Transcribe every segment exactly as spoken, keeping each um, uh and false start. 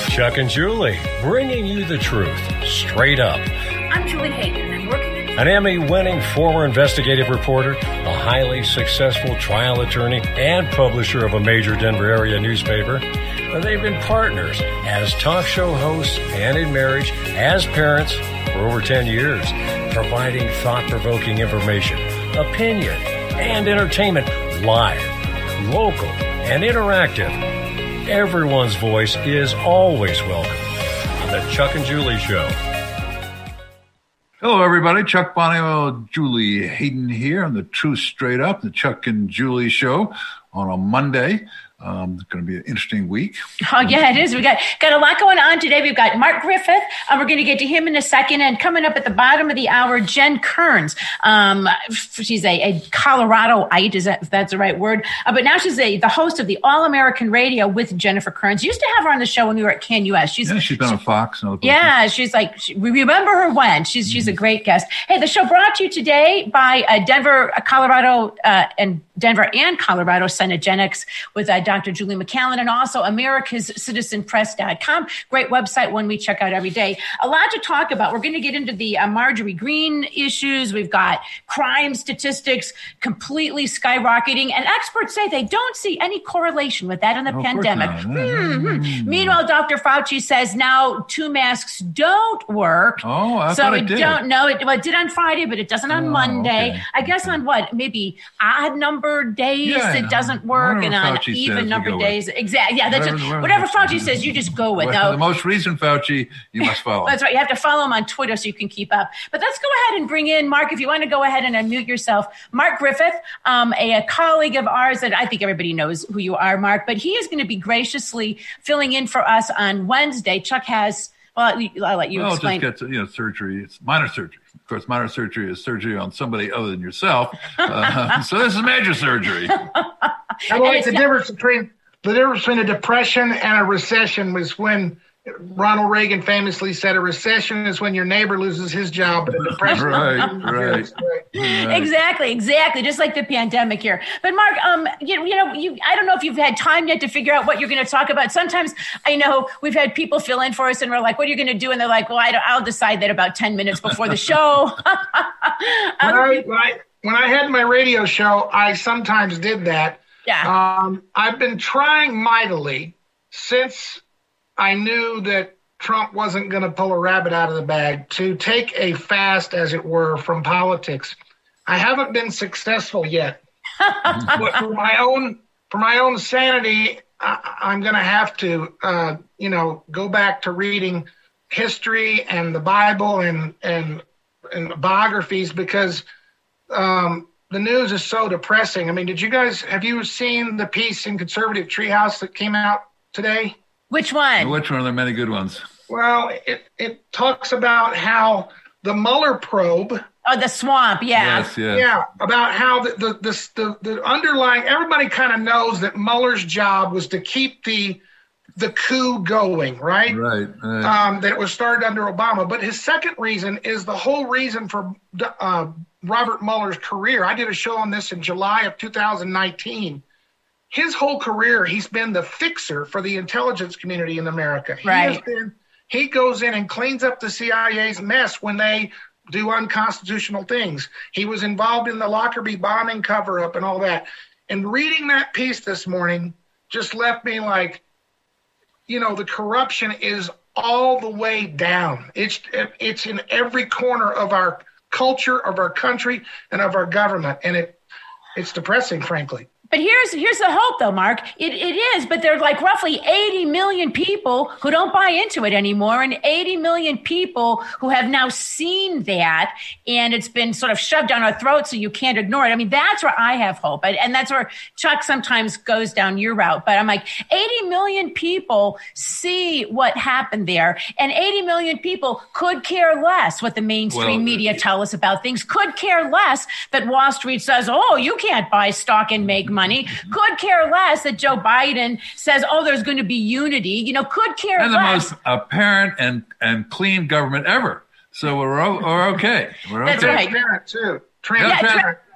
Chuck and Julie, bringing you the truth, straight up. I'm Julie Hayden, and I'm working... An Emmy-winning former investigative reporter, a highly successful trial attorney, and publisher of a major Denver area newspaper. They've been partners as talk show hosts and in marriage, as parents for over ten years, providing thought-provoking information, opinion, and entertainment live, local, and interactive. Everyone's voice is always welcome on the Chuck and Julie Show. Hello, everybody. Chuck Bonio, Julie Hayden here on the Truth Straight Up, the Chuck and Julie Show on a Monday. Um, it's going to be an interesting week. Oh, yeah, it is. We got got a lot going on today. We've got Mark Griffith. Um, we're going to get to him in a second. And coming up at the bottom of the hour, Jen Kearns. Um, she's a, a Coloradoite, is that, if that's the right word. Uh, but now she's a, the host of the All-American Radio with Jennifer Kearns. Used to have her on the show when we were at Can U S. She's, yeah, she's been she, on Fox. And other yeah, she's like, she, we remember her when. She's mm-hmm. she's a great guest. Hey, the show brought to you today by uh, Denver, uh, Colorado, uh, and Denver and Colorado Senegenics with uh, Doctor Julie McCallan, and also America's Citizen Press dot com. Great website, one we check out every day. A lot to talk about. We're going to get into the uh, Marjorie Greene issues. We've got crime statistics completely skyrocketing, and experts say they don't see any correlation with that in the oh, pandemic. Mm-hmm. Mm-hmm. Meanwhile, Doctor Fauci says now two masks don't work. Oh, I so thought we it did. don't know. It, well, it did on Friday, but it doesn't on oh, Monday. Okay. I guess okay. on what? Maybe odd number days yeah, it doesn't work, whatever and on Fauci even says, number with. days. Exactly. Yeah, that's whatever, just, whatever, whatever Fauci says, you just go with. Well, No. the most recent Fauci, you must follow. That's right. You have to follow him on Twitter so you can keep up. But let's go ahead and bring in Mark. If you want to go ahead and unmute yourself, Mark Griffith, um, a, a colleague of ours that I think everybody knows who you are, Mark. But he is going to be graciously filling in for us on Wednesday. Chuck has. Well, I'll let you well, explain. Just get to, you know, surgery. It's minor surgery. Of course, minor surgery is surgery on somebody other than yourself. Uh, so this is major surgery. I like the difference between the difference between a depression and a recession was when Ronald Reagan famously said a recession is when your neighbor loses his job, but a depression. right, right, right. Exactly, exactly. Just like the pandemic here. But Mark, um, you, you know, you, I don't know if you've had time yet to figure out what you're going to talk about. Sometimes I know we've had people fill in for us and we're like, what are you going to do? And they're like, well, I don't, I'll decide that about ten minutes before the show. when, I, when, I, when I had my radio show, I sometimes did that. Yeah. Um, I've been trying mightily since I knew that Trump wasn't going to pull a rabbit out of the bag to take a fast, as it were, from politics. I haven't been successful yet. But for my own for my own sanity, I, I'm going to have to, uh, you know, go back to reading history and the Bible and and and biographies because um, the news is so depressing. I mean, did you guys have you seen the piece in Conservative Treehouse that came out today? Which one? Which one? There are many good ones. Well, it, it talks about how the Mueller probe. Oh, the swamp, yeah. Yes, yes. Yeah, about how the the, the, the, the underlying, everybody kind of knows that Mueller's job was to keep the the coup going, right? Right. right. Um, that it was started under Obama. But his second reason is the whole reason for uh, Robert Mueller's career. I did a show on this in July of two thousand nineteen. His whole career, he's been the fixer for the intelligence community in America. He right. has been, he goes in and cleans up the C I A's mess when they do unconstitutional things. He was involved in the Lockerbie bombing cover-up and all that. And reading that piece this morning just left me like, you know, the corruption is all the way down. It's it's in every corner of our culture, of our country, and of our government. And it it's depressing, frankly. But here's here's the hope, though, Mark. It it is, but there's like roughly eighty million people who don't buy into it anymore, and eighty million people who have now seen that, and it's been sort of shoved down our throats, so you can't ignore it. I mean, that's where I have hope, and, and that's where Chuck sometimes goes down your route. But I'm like, eighty million people see what happened there, and eighty million people could care less what the mainstream well, media tell us about things. Could care less that Wall Street says, "Oh, you can't buy stock and make money." Money, could care less that Joe Biden says, oh, there's going to be unity, you know, could care and less. And the most apparent and, and clean government ever. So we're, we're okay. We're That's okay. right. Transparent, too. Transparent. Yeah, tra-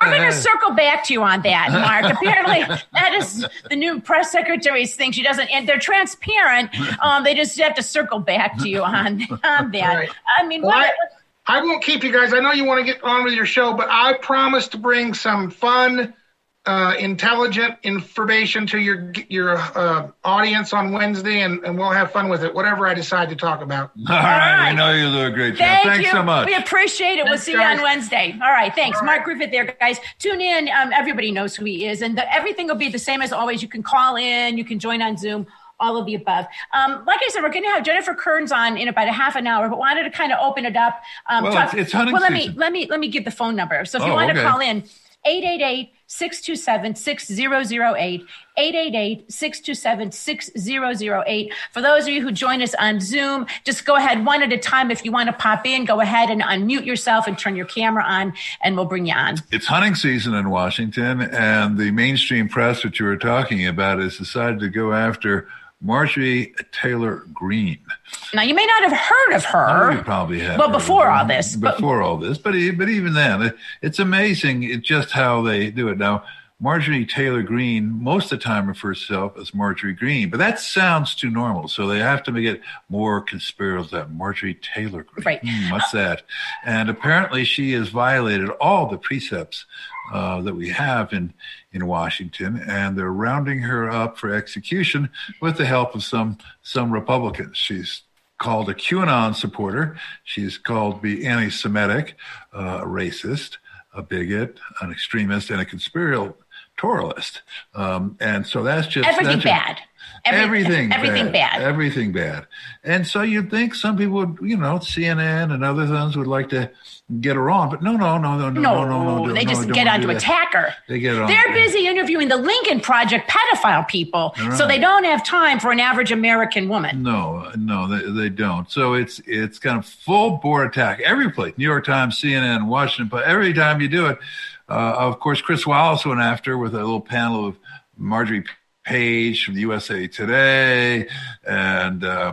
we're going to circle back to you on that, Mark. Apparently, that is the new press secretary's thing. She doesn't, and they're transparent. Um, they just have to circle back to you on, on that. Right. I mean, Well, what, I, I won't keep you guys. I know you want to get on with your show, but I promise to bring some fun, uh, intelligent information to your your uh, audience on Wednesday, and, and we'll have fun with it, whatever I decide to talk about. All right. right. We know you'll do a great job. Thank Thanks you. so much. We appreciate it. We'll Thanks, see you guys. on Wednesday. All right. Thanks. All right. Mark Griffith there, guys. Tune in. Um, everybody knows who he is. And the, everything will be the same as always. You can call in. You can join on Zoom. All of the above. Um, like I said, we're going to have Jennifer Kearns on in about a half an hour, but wanted to kind of open it up. Um, Well, talk- it's- it's hunting well, let season. me let me let me give the phone number. So if you Oh, want okay. to call in, eight eight eight, six two seven, six zero zero eight, eight eight eight, six two seven, six zero zero eight. For those of you who join us on Zoom, just go ahead one at a time. If you want to pop in, go ahead and unmute yourself and turn your camera on, and we'll bring you on. It's hunting season in Washington, and the mainstream press that you were talking about has decided to go after Marjorie Taylor Greene. Now, you may not have heard of Oh, you her. probably have. Well, heard of before her. all this, but- Before all this. But, e- but even then, it, it's amazing it, just how they do it. Now, Marjorie Taylor Greene most of the time refers to herself as Marjorie Greene, but that sounds too normal. So they have to make it more conspiratorial. That Marjorie Taylor Greene. Right. Hmm, what's that? And apparently she has violated all the precepts uh, that we have in, in Washington, and they're rounding her up for execution with the help of some some Republicans. She's called a QAnon supporter. She's called to be anti-Semitic, uh, a racist, a bigot, an extremist, and a conspiratorialist. Um, and so that's just Everything that's just- bad. Every- everything, everything bad. everything bad. And so you'd think some people would, you know, C N N and other things would like to get her on, but no, no, no, no, no, No, no, no, no. they no, just don't get wanna on do to that. attack her. They get on. They're busy interviewing the Lincoln Project pedophile people, so they don't have time for an average American woman. No, no, they, they don't. So it's it's kind of full board attack every place. New York Times, C N N, Washington Post. Every time you do it, uh, of course, Chris Wallace went after with a little panel of Marjorie Page from the U S A Today, and uh,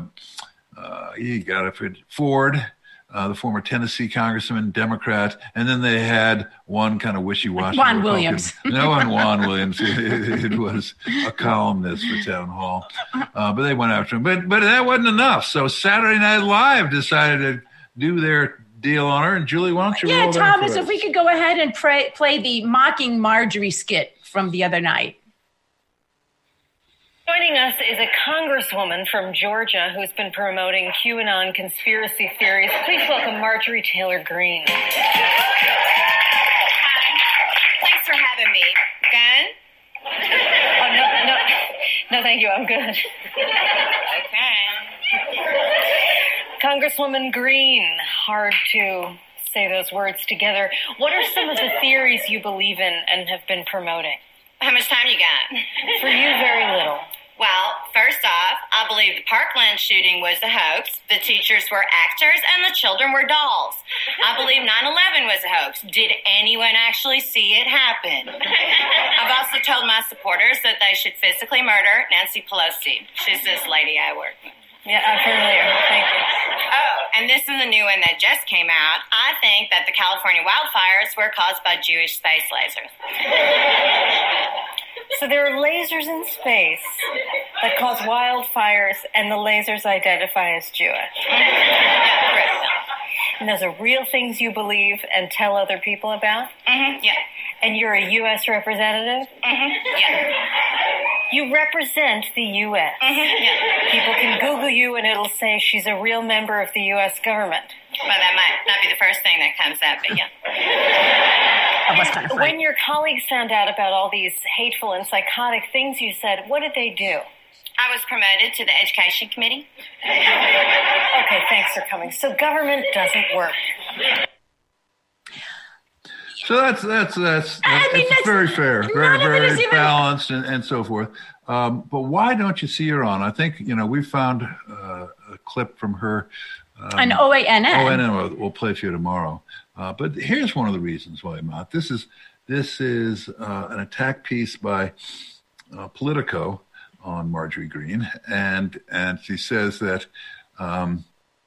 uh, you got it, Ford, uh, the former Tennessee congressman, Democrat, and then they had one kind of wishy-washy Juan Republican. Williams. No, one Juan Williams. It, it was a columnist for Town Hall, uh, but they went after him. But but that wasn't enough. So Saturday Night Live decided to do their deal on her. And Julie, why don't you Yeah, roll that Thomas, for if us? we could go ahead and pray, play the Mocking Marjorie skit from the other night. Joining us is a congresswoman from Georgia who's been promoting QAnon conspiracy theories. Please welcome Marjorie Taylor Greene. Hi. Thanks for having me. Good? Oh, no, no, no, thank you. I'm good. Okay. Congresswoman Greene, hard to say those words together. What are some of the theories you believe in and have been promoting? How much time you got? For you, very little. Well, first off, I believe the Parkland shooting was a hoax. The teachers were actors and the children were dolls. I believe nine eleven was a hoax. Did anyone actually see it happen? I've also told my supporters that they should physically murder Nancy Pelosi. She's this lady I work with. Yeah, I'm familiar. Thank you. Oh, and this is a new one that just came out. I think that the California wildfires were caused by Jewish space lasers. So there are lasers in space that cause wildfires, and the lasers identify as Jewish. Yeah, correct. And those are real things you believe and tell other people about? Mm-hmm, yeah. And you're a U S representative? Mm-hmm, yeah. You represent the U S Mm-hmm, yeah. People can Google you and it'll say she's a real member of the U S government. Well, that might not be the first thing that comes up, but yeah. That was kind of funny. When your colleagues found out about all these hateful and psychotic things you said, what did they do? I was promoted to the education committee. Okay, thanks for coming. So government doesn't work. So that's that's that's, I mean, that's that's- very fair, very none of it very is even- balanced, and, and so forth. Um, but why don't you see her on? I think you know we found uh, a clip from her. Um, An O A N N. O A N N. We'll, we'll play for you tomorrow. Uh, but here's one of the reasons why I'm not. This is this is uh, an attack piece by uh, Politico on Marjorie Greene, and and she says that. Um,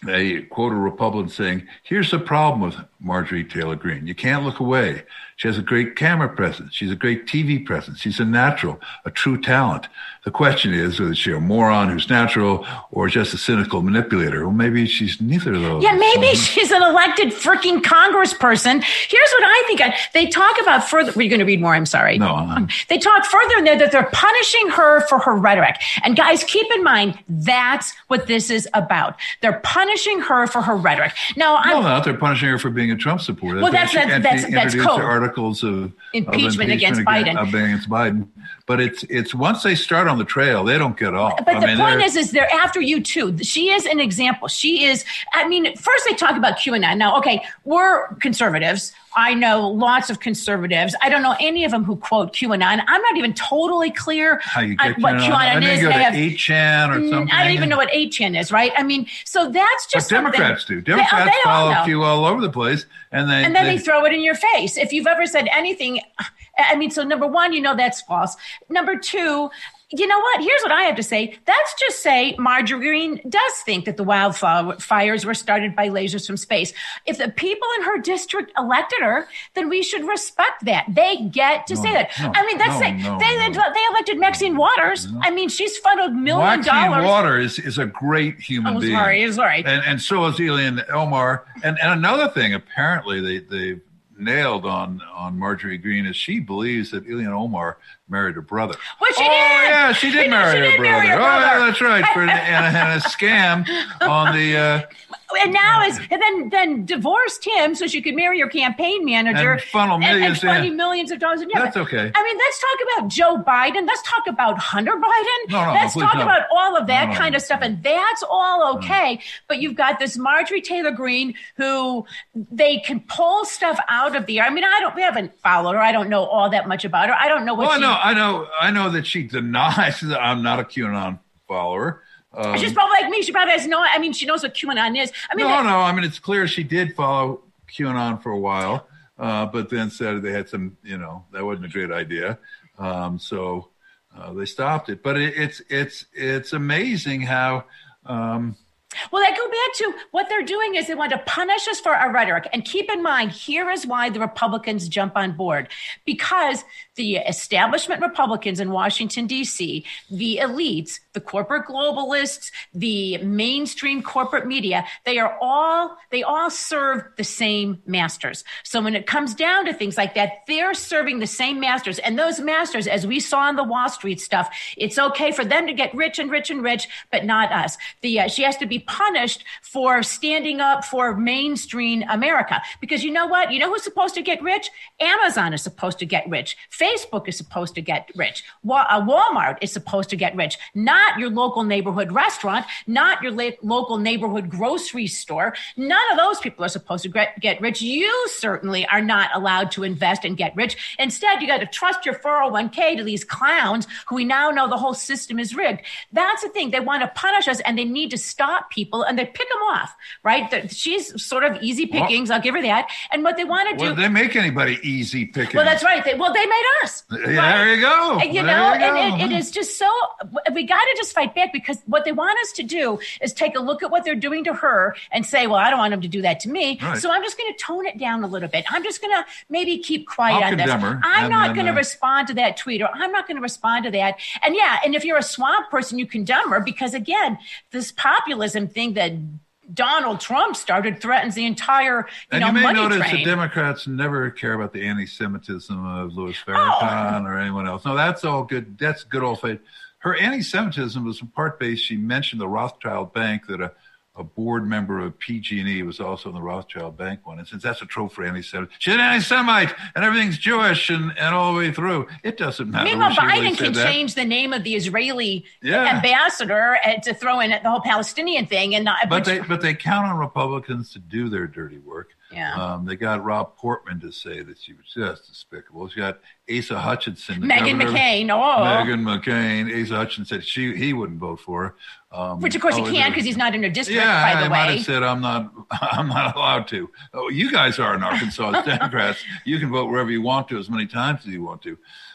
they quote a Republican saying, here's the problem with Marjorie Taylor Greene. You can't look away. She has a great camera presence. She's a great T V presence. She's a natural, a true talent. The question is whether she's a moron who's natural or just a cynical manipulator. Well, maybe she's neither of those. Yeah, maybe she's an elected freaking congressperson. Here's what I think. They talk about further. Were you going to read more? I'm sorry. No. I'm, they talk further in there that they're punishing her for her rhetoric. And guys, keep in mind, that's what this is about. They're punishing her for her rhetoric. Now, I'm, no, not. They're punishing her for being a Trump supporter. Well, that's that's that's, that's code. Articles of impeachment, of against impeachment Biden. Against Biden. But it's it's once they start on the trail, they don't get off. But I the mean, point is, is they're after you too. She is an example. She is. I mean, first they talk about QAnon. Now, okay, we're conservatives. I know lots of conservatives. I don't know any of them who quote QAnon. I'm not even totally clear How you on get what QAnon. QAnon I is. Go They to have eight chan or something. I don't even know what eight chan is, right? I mean, so that's just But Democrats something. do. Democrats they, they all follow know. Q all over the place, and they And then they, they throw it in your face. If you've ever said anything, I mean, so number one, you know that's false. Number two, you know what? Here's what I have to say. Let's just say Marjorie Greene does think that the wildfires were started by lasers from space. If the people in her district elected her, then we should respect that. They get to No, say that. no, I mean, that's no, like no, they, no. they elected Maxine Waters. I mean, she's funneled million Maxine dollars. Waters is a great human Oh, being. sorry, sorry. And and so is Ilhan Omar. And and another thing, apparently they they nailed on on Marjorie Greene is she believes that Ilhan Omar married her brother. Well, she oh, did. yeah, she did She marry, she her, did brother. marry her Oh, brother. yeah, that's right. For, and, and a scam on the. Uh, And now is and then then divorced him so she could marry your campaign manager And funnel and, and millions funny in. millions of dollars. Yeah, That's but- okay. I mean, let's talk about Joe Biden. Let's talk about Hunter Biden. No, no, let's please talk no. about all of that No, no, kind no. of stuff, and that's all okay. But you've got this Marjorie Taylor Greene who they can pull stuff out of the air. I mean, I don't. We haven't followed her. I don't know all that much about her. I don't know what well, she. no, I know, I know that she denies that I'm not a QAnon follower. Um, She's probably like me. She probably has no. I mean, she knows what QAnon is. I mean, no, that- no. I mean, it's clear she did follow QAnon for a while, uh, but then said they had some, you know, that wasn't a great idea. Um, so uh, they stopped it. But it, it's it's it's amazing how. Um, Well, I go back to what they're doing is they want to punish us for our rhetoric. And keep in mind, here is why the Republicans jump on board. Because the establishment Republicans in Washington, D C, the elites, the corporate globalists, the mainstream corporate media, they are all, they all serve the same masters. So when it comes down to things like that, they're serving the same masters. And those masters, as we saw in the Wall Street stuff, it's okay for them to get rich and rich and rich, but not us. The, uh, she has to be punished for standing up for mainstream America. Because you know what? You know who's supposed to get rich? Amazon is supposed to get rich. Facebook is supposed to get rich. Wa- uh, Walmart is supposed to get rich. Not your local neighborhood restaurant, not your la- local neighborhood grocery store. None of those people are supposed to get, get rich. You certainly are not allowed to invest and get rich. Instead, you got to trust your four oh one k to these clowns who we now know the whole system is rigged. That's the thing. They want to punish us and they need to stop people and they pick them off, right? The, she's sort of easy pickings. Well, I'll give her that. And what they want to do. Well, they make anybody easy picking. Well, that's right. They, well, they made us. Yeah, right? there you go. You there know, you go. and it, it is just so, we got to just fight back because what they want us to do is take a look at what they're doing to her and say, well, I don't want them to do that to me. Right. So I'm just going to tone it down a little bit. I'm just going to maybe keep quiet I'll on this. condemn her, I'm and not then, going to uh, respond to that tweet or I'm not going to respond to that. And yeah, and if you're a swamp person, you condemn her because again, this populism thing that Donald Trump started threatens the entire, you and know, you may money notice train. the Democrats never care about the anti-Semitism of Louis Farrakhan Oh. or anyone else. No, that's all good. That's good old faith. Her anti-Semitism was in part based. She mentioned the Rothschild Bank that a, a board member of P G and E was also in the Rothschild Bank one. And since that's a trope for anti-Semitism, she's an anti-Semite and everything's Jewish and, and all the way through. It doesn't matter. Meanwhile, when she Biden really can said that. change the name of the Israeli Yeah. ambassador and to throw in the whole Palestinian thing. And not, But which- they but they count on Republicans to do their dirty work. Yeah. Um, they got Rob Portman to say that she was just despicable. She got Asa Hutchinson. the Meghan governor- McCain. Oh, Meghan McCain. Asa Hutchinson said she he wouldn't vote for her. Um, which of course he oh, can't it- because he's not in her district. Yeah, by I the might way. have said I'm not. I'm not allowed to. Oh, you guys are in Arkansas as Democrats. You can vote wherever you want to, as many times as you want to.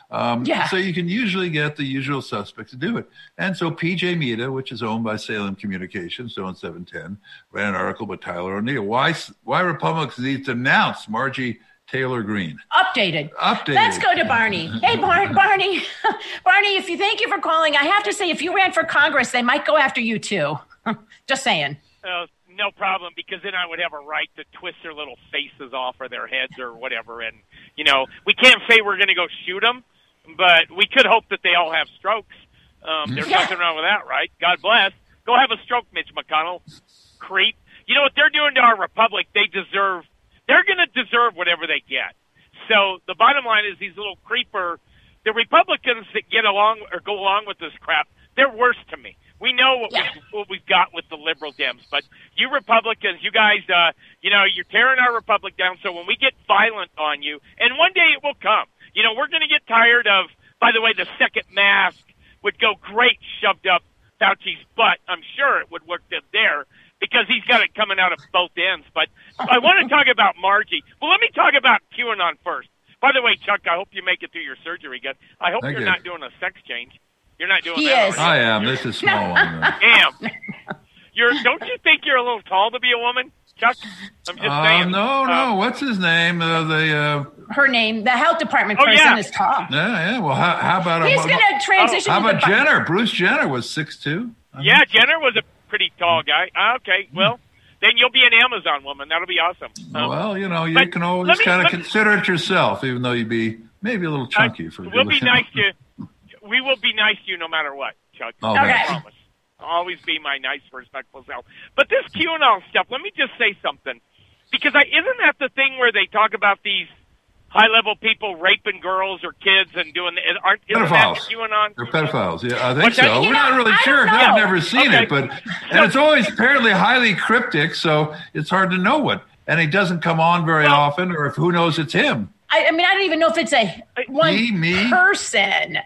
Um, Yeah. So you can usually get the usual suspects to do it. And so P J Mita, which is owned by Salem Communications, Zone seven ten, ran an article by Tyler O'Neill. Why, why Republicans need to denounce Margie Taylor Greene. Updated. Updated. Let's go to Barney. Hey, Bar- Barney. Barney, if you thank you for calling, I have to say, if you ran for Congress, they might go after you too. Just saying. Uh, no problem, because then I would have a right to twist their little faces off or their heads or whatever. And, you know, we can't say we're going to go shoot them, but we could hope that they all have strokes. Um, there's Yeah. nothing wrong with that, right? God bless. Go have a stroke, Mitch McConnell. Creep. You know what they're doing to our republic? They deserve, they're going to deserve whatever they get. So the bottom line is these little creeper, the Republicans that get along or go along with this crap, they're worse to me. We know what, Yeah. we, what we've got with the liberal Dems, but you Republicans, you guys, uh, you know, you're tearing our republic down. So when we get violent on you, and one day it will come, you know, we're going to get tired of, by the way, the second mask would go great shoved up Fauci's butt. I'm sure it would work there because he's got it coming out of both ends. But I want to talk about Margie. Well, let me talk about QAnon first. By the way, Chuck, I hope you make it through your surgery good. I hope Thank you're you. not doing a sex change. You're not doing He that. is. are I am. This is a small one. though. you? Damn. You're, don't you think you're a little tall to be a woman, Chuck? I'm just Uh, saying. no, no. Uh, What's his name? Uh, the uh, Her name, the health department Oh, person yeah. is tall. yeah, yeah. Well, how, how about He's uh, going to transition how to about the Jenner? Bruce Jenner was six two. yeah, Jenner was a pretty tall guy. Ah, okay, well, then you'll be an Amazon woman. That'll be awesome. Um, Well, you know, you but can always let me- kind of let me- consider it yourself, even though you'd be maybe a little chunky uh, for. we'll be nice to we will be nice to you no matter what, Chuck. Oh, Okay. I promise. I'll always be my nice, respectful self. But this QAnon stuff, let me just say something. Because I, isn't that the thing where they talk about these high-level people raping girls or kids and doing the, aren't, isn't that Pedophiles. the QAnon? They're pedophiles. Yeah, I think What's that? so. You We're know, not really I sure. don't know. I've never seen Okay. it, but and it's always apparently highly cryptic, so it's hard to know what. And he doesn't come on very Well- often, or if who knows it's him. I, I mean, I don't even know if it's a one Me, me? person.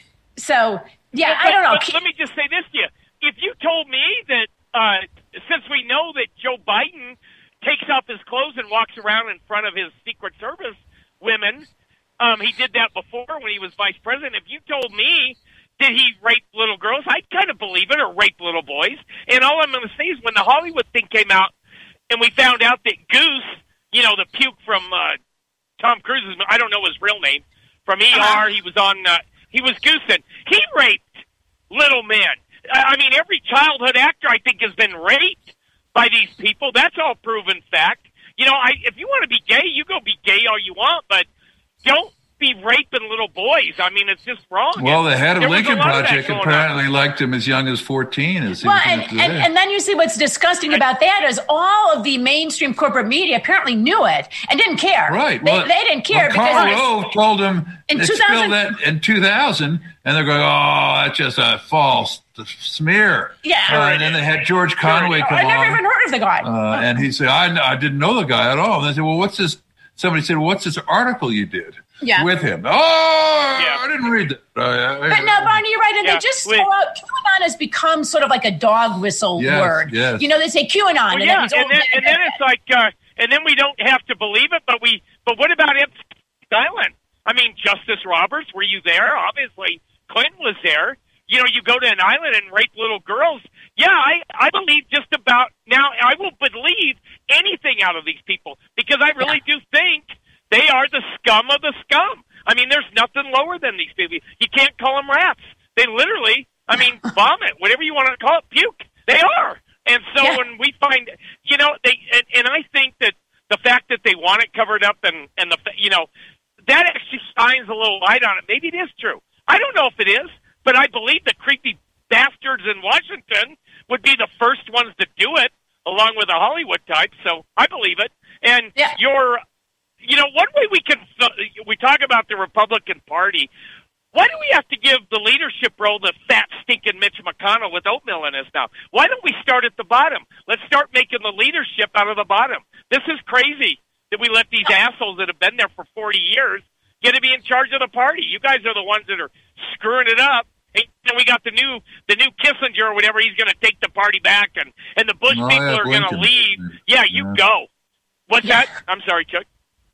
So, yeah, But- I don't know. But let me just say this to you. If you told me that, uh, since we know that Joe Biden takes off his clothes and walks around in front of his Secret Service women, um, he did that before when he was vice president. If you told me that he raped little girls, I'd kind of believe it, or rape little boys. And all I'm going to say is when the Hollywood thing came out and we found out that Goose, you know, the puke from uh, Tom Cruise's, I don't know his real name, from E R, he was on, uh, he was Goosen. He raped little men. I mean, every childhood actor, I think, has been raped by these people. That's all proven fact. You know, I, if you want to be gay, you go be gay all you want, but don't be raping little boys. I mean, it's just wrong. Well, the head of There was a Lincoln lot of that Project going on. apparently liked him as young as fourteen. As he Well, was and, in and, today. and then you see what's disgusting about that is all of the mainstream corporate media apparently knew it and didn't care. Right. They, Well, they didn't care well, Karl because Rove told him In they two thousand spilled that in two thousand, and they're going, "Oh, that's just a false smear." Yeah. Uh, and then they had George Conway come I never on, even heard of the guy. uh, and he said, I, "I didn't know the guy at all." And they said, "Well, what's this?" Somebody said, well, "What's this article you did Yeah. with him?" Oh, Yeah. I didn't read that. Uh, But no, Barney, you're right. And Yeah, they just wait. throw out QAnon has become sort of like a dog whistle Yes, word. yes. You know, they say QAnon. Well, and yeah, that means, oh, and then, and then it's like, uh, and then we don't have to believe it, but we, but what about Epstein Island? I mean, Justice Roberts, were you there? Obviously, Clinton was there. You know, you go to an island and rape little girls. Yeah, I, I believe just about now. I will believe anything out of these people because I really do think they are the scum of the scum. I mean, there's nothing lower than these people. You can't call them rats. They literally, I mean, vomit, whatever you want to call it, puke. They are. And so Yeah. when we find, you know, they, and, and I think that the fact that they want it covered up and, and the, you know, that actually shines a little light on it. Maybe it is true. I don't know if it is, but I believe the creepy bastards in Washington would be the first ones to do it, along with the Hollywood types. So I believe it. And Yeah. your, you know, one way we can, we talk about the Republican Party. Why do we have to give the leadership role to fat, stinking Mitch McConnell with oatmeal in us now? Why don't we start at the bottom? Let's start making the leadership out of the bottom. This is crazy that we let these assholes that have been there for forty years get to be in charge of the party. You guys are the ones that are screwing it up. And then we got the new the new Kissinger or whatever. He's going to take the party back, and, and the Bush Oh, people yeah, are going to Blinken. leave. Yeah, you Yeah. go. What's Yeah. that? I'm sorry, Chuck. What?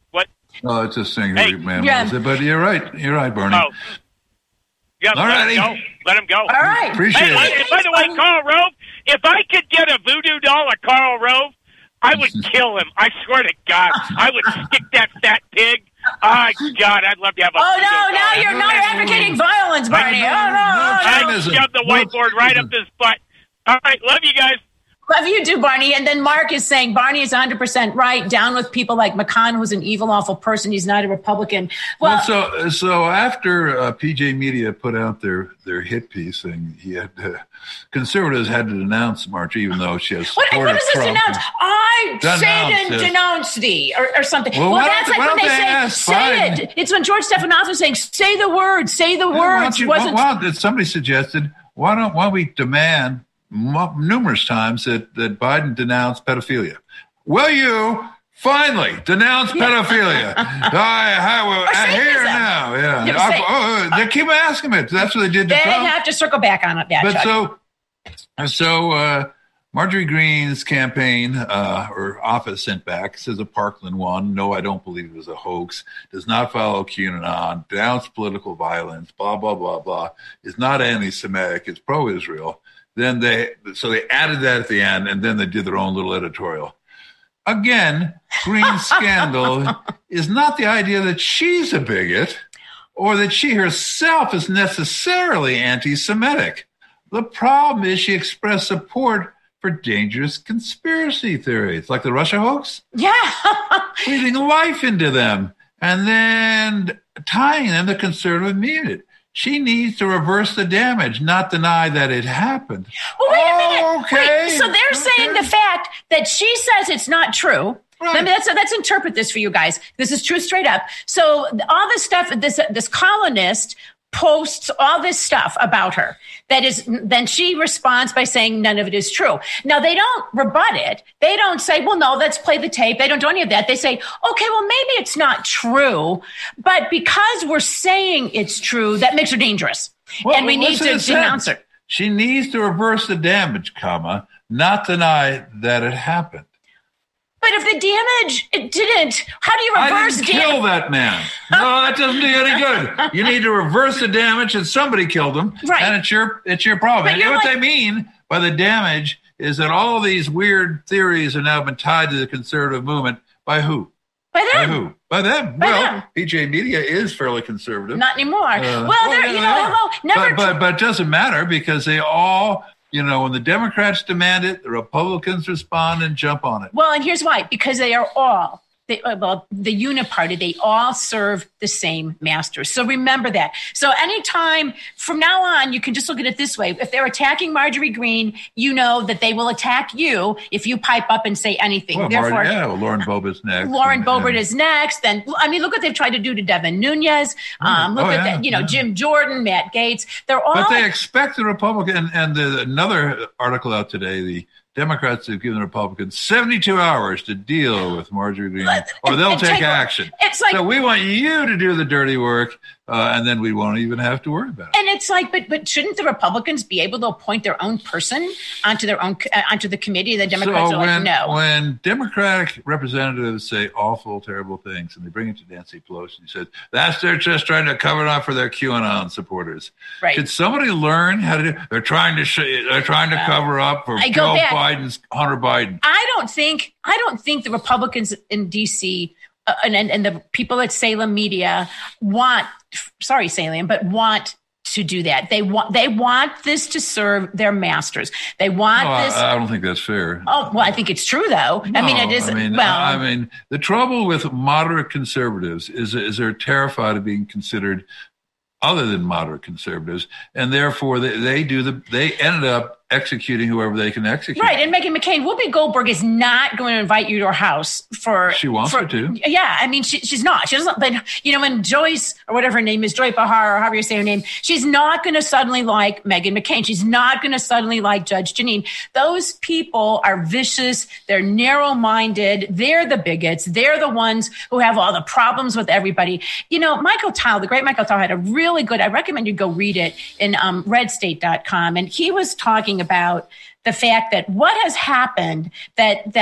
Oh, it's a singer, Hey. man. Yeah. But you're right. You're right, Bernie. Oh. Yeah, All let righty. him go. Let him go. All right. Appreciate Hey, it. and by the way, Karl Rove, if I could get a voodoo doll of Karl Rove, I would kill him. I swear to God, I would stick that fat pig. Oh, God, I'd love to have a Oh, voodoo no, doll. now you're not advocating violence, Barney. Oh, no, oh, no. I'd Feminism. shove the whiteboard right up his butt. All right, love you guys. Love you do, Barney. And then Mark is saying Barney is one hundred percent right. Down with people like McConnell, who's an evil, awful person. He's not a Republican. Well, Well, so so after uh, P J Media put out their, their hit piece, and he had uh, conservatives had to denounce Marjorie, even though she has what, support what of does this Trump. denounce? I Denounce, say to yes. denounce thee, or, or something. Well, why that's don't- like why when they don't they say, ask say Biden? it. It's when George Stephanopoulos was saying, say the word, say the Yeah, why words. don't you- Wasn't why don't- somebody suggested why don't why don't we demand mo- numerous times that, that Biden denounce pedophilia? Will you finally denounce pedophilia? I, I will Or say here so. now. Yeah, Yeah, I- say- oh, they keep asking it. That's what they did to They Trump. have to circle back on it. That, But Chuck. so, so uh, Marjorie Greene's campaign uh, or office sent back says a Parkland one. No, I don't believe it was a hoax. Does not follow QAnon. Denounced political violence. Blah blah blah blah. Is not anti-Semitic. It's pro-Israel. Then they so they added that at the end, and then they did their own little editorial. Again, Greene's scandal is not the idea that she's a bigot or that she herself is necessarily anti-Semitic. The problem is she expressed support for dangerous conspiracy theories, like the Russia hoax, yeah. breathing life into them, and then tying them to conservative media. She needs to reverse the damage, not deny that it happened. Well, wait a minute. Okay. Wait, so they're Okay. saying the fact that she says it's not true. Right. Let me, let's, let's interpret this for you guys. This is true straight up. So all this stuff, this this columnist posts all this stuff about her. That is, then she responds by saying none of it is true. Now they don't rebut it. They don't say, well, no, let's play the tape. They don't do any of that. They say, okay, well, maybe it's not true, but because we're saying it's true, that makes her dangerous. Well, and we need listen to this denounce her. sentence. She needs to reverse the damage, comma, not deny that it happened. But if the damage it didn't, how do you I reverse didn't kill damage? that man. No, that doesn't do any good. You need to reverse the damage, and somebody killed him, Right. and it's your it's your problem. But And you know you're what like- they mean by the damage is that all these weird theories are now been tied to the conservative movement by who? By By them. who? By them. By well, them. P J Media is fairly conservative. Not anymore. Uh, well, there, yeah, you they know, are. hello, never. But, but but it doesn't matter because they all, you know, when the Democrats demand it, the Republicans respond and jump on it. well, and here's why: because they are all. They, uh, well, the uniparty, they all serve the same masters. So remember that. So anytime from now on, you can just look at it this way. If they're attacking Marjorie Greene, you know that they will attack you if you pipe up and say anything. Well, Therefore, Marty, yeah, well, Lauren Boebert's next. Lauren and- Boebert and- is next. Then, I mean, look what they've tried to do to Devin Nunes. Um, look Oh, at yeah, that, you know, yeah. Jim Jordan, Matt Gaetz. They're all. But they expect the Republican, and, and the, another article out today, the Democrats have given the Republicans seventy-two hours to deal with Marjorie Greene, or they'll And take take- action. It's like, So we want you to do the dirty work, uh, and then we won't even have to worry about it. and it's like, but but shouldn't the Republicans be able to appoint their own person onto their own uh, onto the committee? The Democrats so are when, like, no. when Democratic representatives say awful, terrible things, and they bring it to Nancy Pelosi, and says that's they're just trying to cover it up for their QAnon supporters. Right. Could somebody learn how to do? They're trying to sh- they're trying to cover up for I go Joe back. Biden's Hunter Biden. I don't think I don't think the Republicans in D C uh, and, and and the people at Salem Media want sorry Salem, but want to do that. They want they want this to serve their masters. They want No, this. I, I don't think that's fair. oh well, I think it's true though. I mean, No, it is. I mean, well, I mean, the trouble with moderate conservatives is is they're terrified of being considered other than moderate conservatives, and therefore they, they do the they ended up executing whoever they can execute. right, and Meghan McCain, Whoopi Goldberg is not going to invite you to her house for. She wants for, her to. Yeah, I mean, she, she's not. She doesn't. But you know, when Joyce or whatever her name is, Joy Behar or however you say her name, she's not going to suddenly like Meghan McCain. She's not going to suddenly like Judge Jeanine. Those people are vicious. They're narrow-minded. They're the bigots. They're the ones who have all the problems with everybody. You know, Michael Towle, the great Michael Towle, had a really good. I recommend you go read it in um, red state dot com, and he was talking about the fact that what has happened that that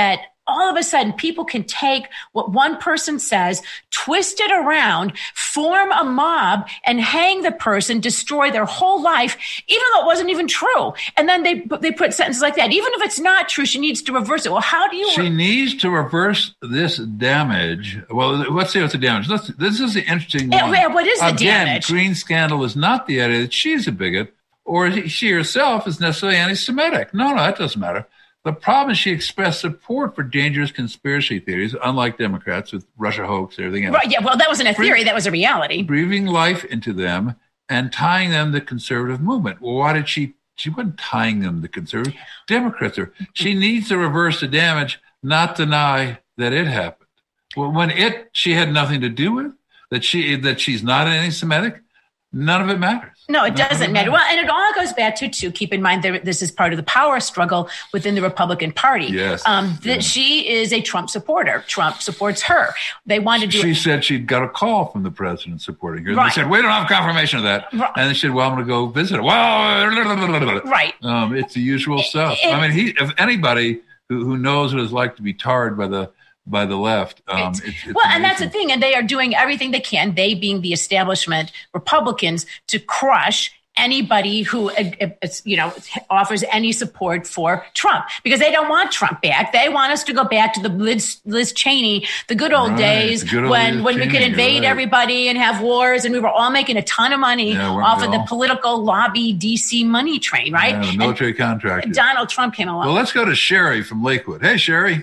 all of a sudden people can take what one person says, twist it around, form a mob, and hang the person, destroy their whole life, even though it wasn't even true. And then they they put sentences like that. Even if it's not true, she needs to reverse it. Well, how do you? She re- needs to reverse this damage. Well, let's see what's the damage. Let's, this is the interesting one. Yeah, what is the Again, damage? Green scandal is not the idea that she's a bigot or she herself is necessarily anti-Semitic. No, no, that doesn't matter. The problem is she expressed support for dangerous conspiracy theories, unlike Democrats with Russia hoax and everything else. Right, yeah, well, that wasn't a theory. That was a reality. Breathing life into them and tying them to the conservative movement. Well, why did she? She wasn't tying them to the conservative. Democrats are. She needs to reverse the damage, not deny that it happened. Well, when it, she had nothing to do with, that she that she's not anti-Semitic, none of it matters. No, it doesn't matter. Well, and it all goes back to, too, keep in mind that this is part of the power struggle within the Republican Party. Yes. Um, that yeah. She is a Trump supporter. Trump supports her. They want to do She it. said she'd got a call from the president supporting her. Right. They said, we don't have confirmation of that. Right. And they said, well, I'm going to go visit her. Well, right. Um, it's the usual stuff. It, I mean, he, if anybody who, who knows what it's like to be tarred by the by the left. Um, it's, it's well, amazing. and that's the thing. And they are doing everything they can, they being the establishment Republicans, to crush anybody who, you know, offers any support for Trump, because they don't want Trump back. They want us to go back to the Liz, Liz Cheney, the good old right. days good old when, Liz when Cheney, we could invade right. everybody and have wars, and we were all making a ton of money yeah, off of the all. political lobby D C money train, right? Yeah, the military contractors. Donald Trump came along. Well, let's go to Sherry from Lakewood. Hey, Sherry.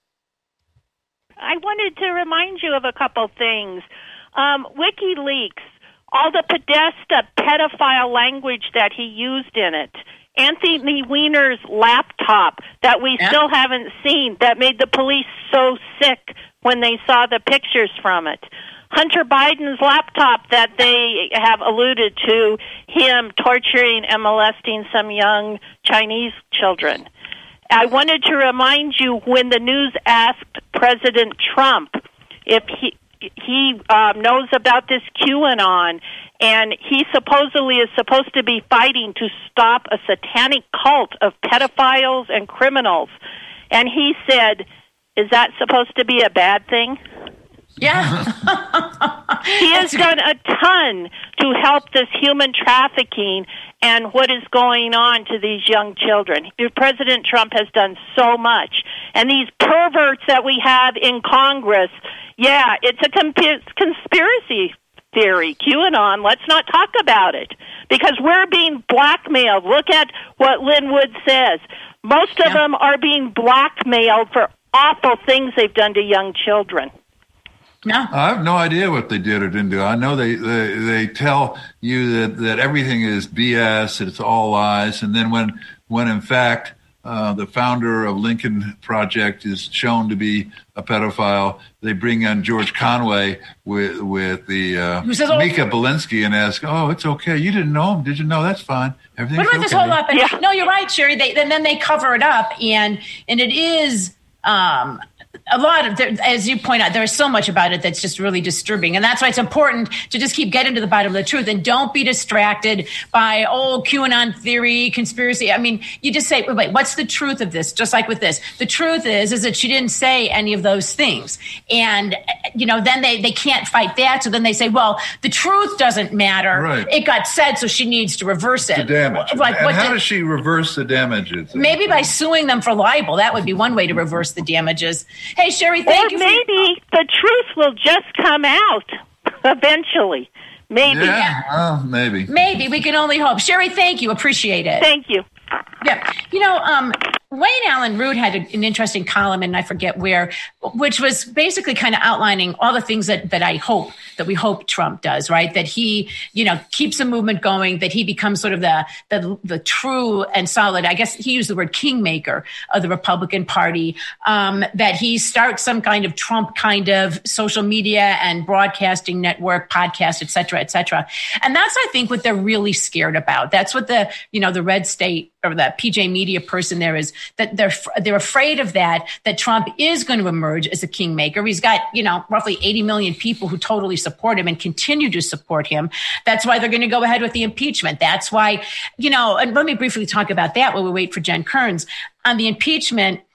I wanted to remind you of a couple things. Um, WikiLeaks, all the Podesta pedophile language that he used in it. Anthony Weiner's laptop that we yeah. still haven't seen, that made the police so sick when they saw the pictures from it. Hunter Biden's laptop that they have alluded to him torturing and molesting some young Chinese children. I wanted to remind you, when the news asked President Trump if he he um, knows about this QAnon, and he supposedly is supposed to be fighting to stop a satanic cult of pedophiles and criminals, and he said, "Is that supposed to be a bad thing?" Yeah. He has done a ton to help this human trafficking and what is going on to these young children. President Trump has done so much. And these perverts that we have in Congress, yeah, it's a conspiracy theory, QAnon. Let's not talk about it, because we're being blackmailed. Look at what Lynn Wood says. Most of yeah. them are being blackmailed for awful things they've done to young children. No. I have no idea what they did or didn't do. I know they, they, they tell you that, that everything is B S, that it's all lies. And then when, when in fact, uh, the founder of Lincoln Project is shown to be a pedophile, they bring in George Conway with, with the, uh, says, oh, Mika Belinsky and ask, oh, it's okay. You didn't know him. Did you know? That's fine. Everything's what about okay. this whole up? And, yeah. No, you're right, Sherry. They, and then they cover it up, and, and it is, um, a lot of, as you point out, there's so much about it that's just really disturbing. And that's why it's important to just keep getting to the bottom of the truth, and don't be distracted by, oh, QAnon theory, conspiracy. I mean, you just say, wait, wait, what's the truth of this? Just like with this. The truth is, is that she didn't say any of those things. And, you know, then they, they can't fight that. So then they say, well, the truth doesn't matter. Right. It got said, so she needs to reverse it. The damage. Like, and what how did, does she reverse the damages? Maybe by suing them for libel. That would be one way to reverse the damages. Hey, Sherry, thank or you. Or maybe for- the truth will just come out eventually. Maybe. Yeah, well, maybe. Maybe. We can only hope. Sherry, thank you. Appreciate it. Thank you. Yeah. You know, um, Wayne Allen Root had a, an interesting column, and I forget where, which was basically kind of outlining all the things that, that I hope, that we hope Trump does, right? That he, you know, keeps the movement going, that he becomes sort of the, the, the true and solid, I guess he used the word kingmaker of the Republican Party, um, that he starts some kind of Trump kind of social media and broadcasting network, podcast, et cetera, et cetera. And that's, I think, what they're really scared about. That's what the, you know, the red state or the P J Media person there is, that they're they're afraid of that, that Trump is going to emerge as a kingmaker. He's got, you know, roughly eighty million people who totally support him and continue to support him. That's why they're going to go ahead with the impeachment. That's why, you know, and let me briefly talk about that while we wait for Jen Kearns. On the impeachment,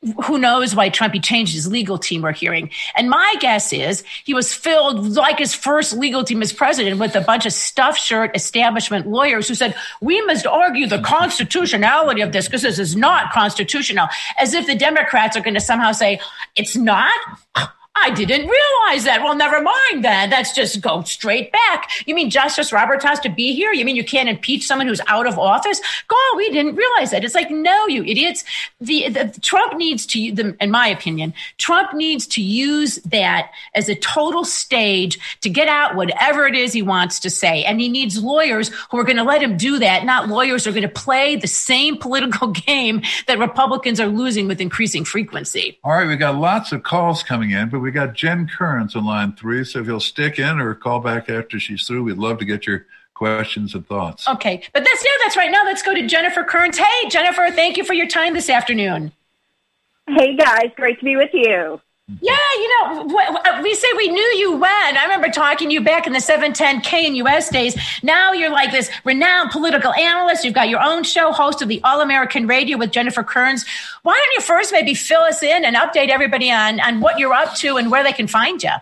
who knows why Trump, he changed his legal team, we're hearing. And my guess is he was filled, like his first legal team as president, with a bunch of stuffed shirt establishment lawyers who said, we must argue the constitutionality of this because this is not constitutional. As if the Democrats are going to somehow say, it's not? I didn't realize that. Well, never mind then. That's just go straight back. You mean Justice Roberts has to be here? You mean you can't impeach someone who's out of office? God, we didn't realize that. It's like, no, you idiots. The, the Trump needs to, the, in my opinion, Trump needs to use that as a total stage to get out whatever it is he wants to say. And he needs lawyers who are going to let him do that, not lawyers who are going to play the same political game that Republicans are losing with increasing frequency. All right, we got lots of calls coming in, but we got Jen Kearns on line three, so if you'll stick in or call back after she's through, we'd love to get your questions and thoughts. Okay, but that's, yeah, that's right. Now let's go to Jennifer Kearns. Hey, Jennifer, thank you for your time this afternoon. Hey, guys, great to be with you. Yeah, you know, we say we knew you when. I remember talking to you back in the seven ten K and U S days. Now you're like this renowned political analyst. You've got your own show, host of the All-American Radio with Jennifer Kearns. Why don't you first maybe fill us in and update everybody on, on what you're up to and where they can find you?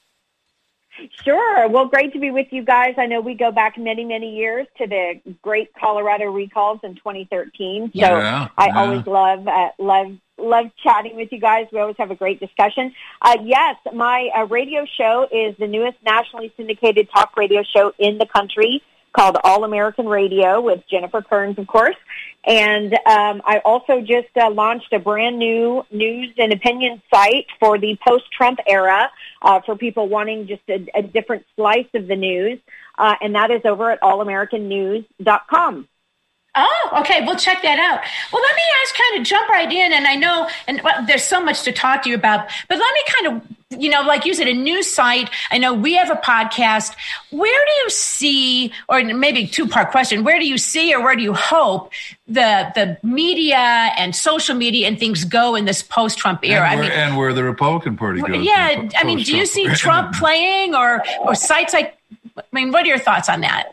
Sure. Well, great to be with you guys. I know we go back many, many years to the great Colorado recalls in twenty thirteen. So yeah, I yeah. always love, uh, love, love chatting with you guys. We always have a great discussion. Uh, yes, my uh, radio show is the newest nationally syndicated talk radio show in the country, called All American Radio with Jennifer Kearns, of course. And um, I also just uh, launched a brand new news and opinion site for the post-Trump era uh, for people wanting just a, a different slice of the news. Uh, and that is over at all american news dot com. Oh, okay. We'll check that out. Well, let me ask, kind of jump right in. And I know, and well, there's so much to talk to you about, but let me kind of, you know, like you said, a news site. I know we have a podcast. Where do you see, or maybe two part question, where do you see or where do you hope the the media and social media and things go in this post-Trump era? And where, I mean, and where the Republican Party goes. Yeah. I mean, do you see Trump playing or, or sites like, I mean, what are your thoughts on that?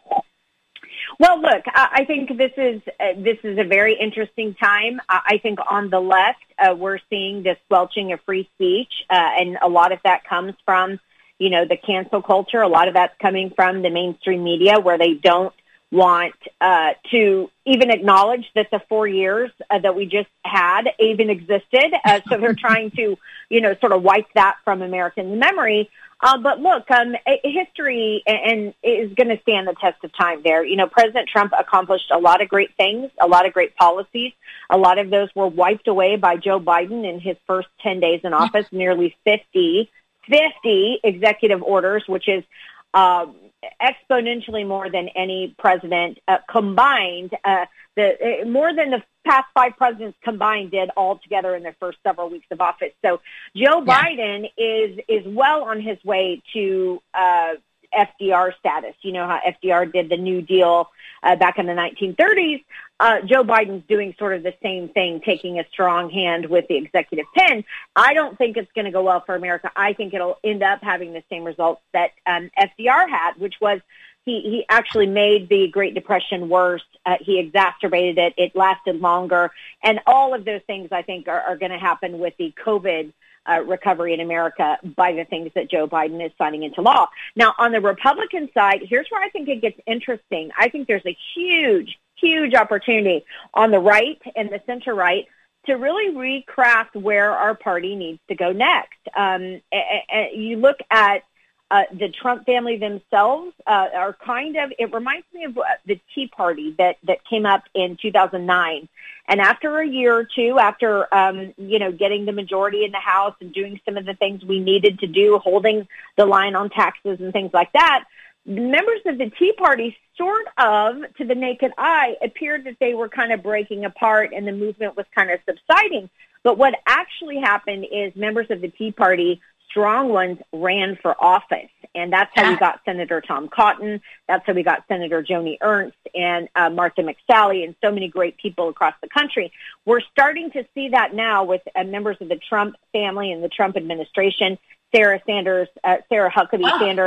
Well, look, I think this is uh, this is a very interesting time. I think on the left, uh, we're seeing this squelching of free speech, uh, and a lot of that comes from, you know, the cancel culture. A lot of that's coming from the mainstream media, where they don't want uh, to even acknowledge that the four years uh, that we just had even existed. Uh, so they're trying to, you know, sort of wipe that from American memory. Uh, but look, um, history and is going to stand the test of time there. You know, President Trump accomplished a lot of great things, a lot of great policies. A lot of those were wiped away by Joe Biden in his first ten days in office, nearly fifty, fifty executive orders, which is uh, exponentially more than any president uh, combined. Uh, the uh, more than the past five presidents combined did all together in their first several weeks of office. So Joe yeah. Biden is is well on his way to uh, F D R status. You know how F D R did the New Deal uh, back in the nineteen thirties. Uh, Joe Biden's doing sort of the same thing, taking a strong hand with the executive pen. I don't think it's going to go well for America. I think it'll end up having the same results that um, F D R had, which was He, he actually made the Great Depression worse. Uh, he exacerbated it. It lasted longer. And all of those things, I think, are, are going to happen with the COVID uh, recovery in America by the things that Joe Biden is signing into law. Now, on the Republican side, here's where I think it gets interesting. I think there's a huge, huge opportunity on the right and the center right to really recraft where our party needs to go next. Um, you look at Uh, the Trump family themselves uh, are kind of, it reminds me of the Tea Party that, that came up in two thousand nine. And after a year or two, after, um, you know, getting the majority in the House and doing some of the things we needed to do, holding the line on taxes and things like that, members of the Tea Party sort of, to the naked eye, appeared that they were kind of breaking apart and the movement was kind of subsiding. But what actually happened is members of the Tea Party, strong ones, ran for office. And that's how we got Senator Tom Cotton. That's how we got Senator Joni Ernst and uh, Martha McSally and so many great people across the country. We're starting to see that now with uh, members of the Trump family and the Trump administration, Sarah Sanders, uh, Sarah Huckabee wow. Sanders,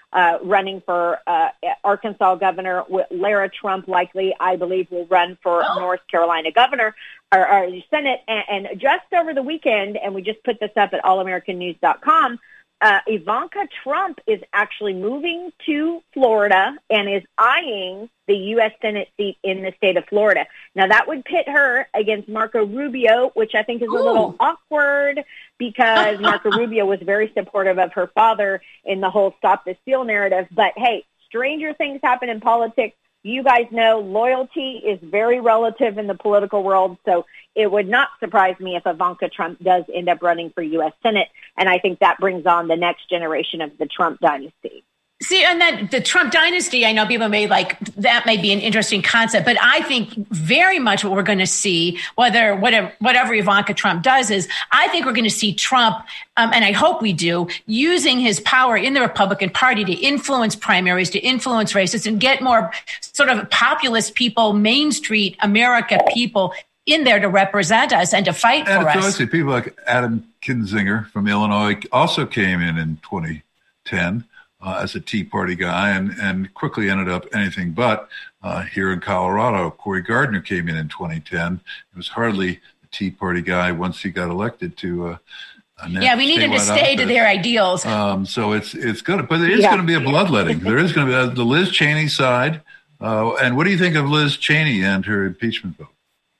uh, running for uh, Arkansas governor. Lara Trump likely, I believe, will run for oh. North Carolina governor or, or Senate. And, and just over the weekend, and we just put this up at all american news dot com, uh, Ivanka Trump is actually moving to Florida and is eyeing the U S Senate seat in the state of Florida. Now, that would pit her against Marco Rubio, which I think is a Ooh. little awkward because Marco Rubio was very supportive of her father in the whole Stop the Steal narrative. But, hey, stranger things happen in politics. You guys know loyalty is very relative in the political world, so it would not surprise me if Ivanka Trump does end up running for U S Senate, and I think that brings on the next generation of the Trump dynasty. See, and that the Trump dynasty, I know people may like, that may be an interesting concept, but I think very much what we're going to see, whether whatever, whatever Ivanka Trump does is, I think we're going to see Trump, um, and I hope we do, using his power in the Republican Party to influence primaries, to influence races, and get more sort of populist people, Main Street America people in there to represent us and to fight and for us. And obviously people like Adam Kinzinger from Illinois also came in in twenty ten. Uh, as a Tea Party guy and, and quickly ended up anything but. Uh, here in Colorado, Cory Gardner came in in twenty ten. He was hardly a Tea Party guy once he got elected to uh, a Yeah, we need him to stay office. to their ideals. Um, so it's it's good, but there is yeah. going to be a bloodletting. There is going to be uh, the Liz Cheney side. Uh, and what do you think of Liz Cheney and her impeachment vote?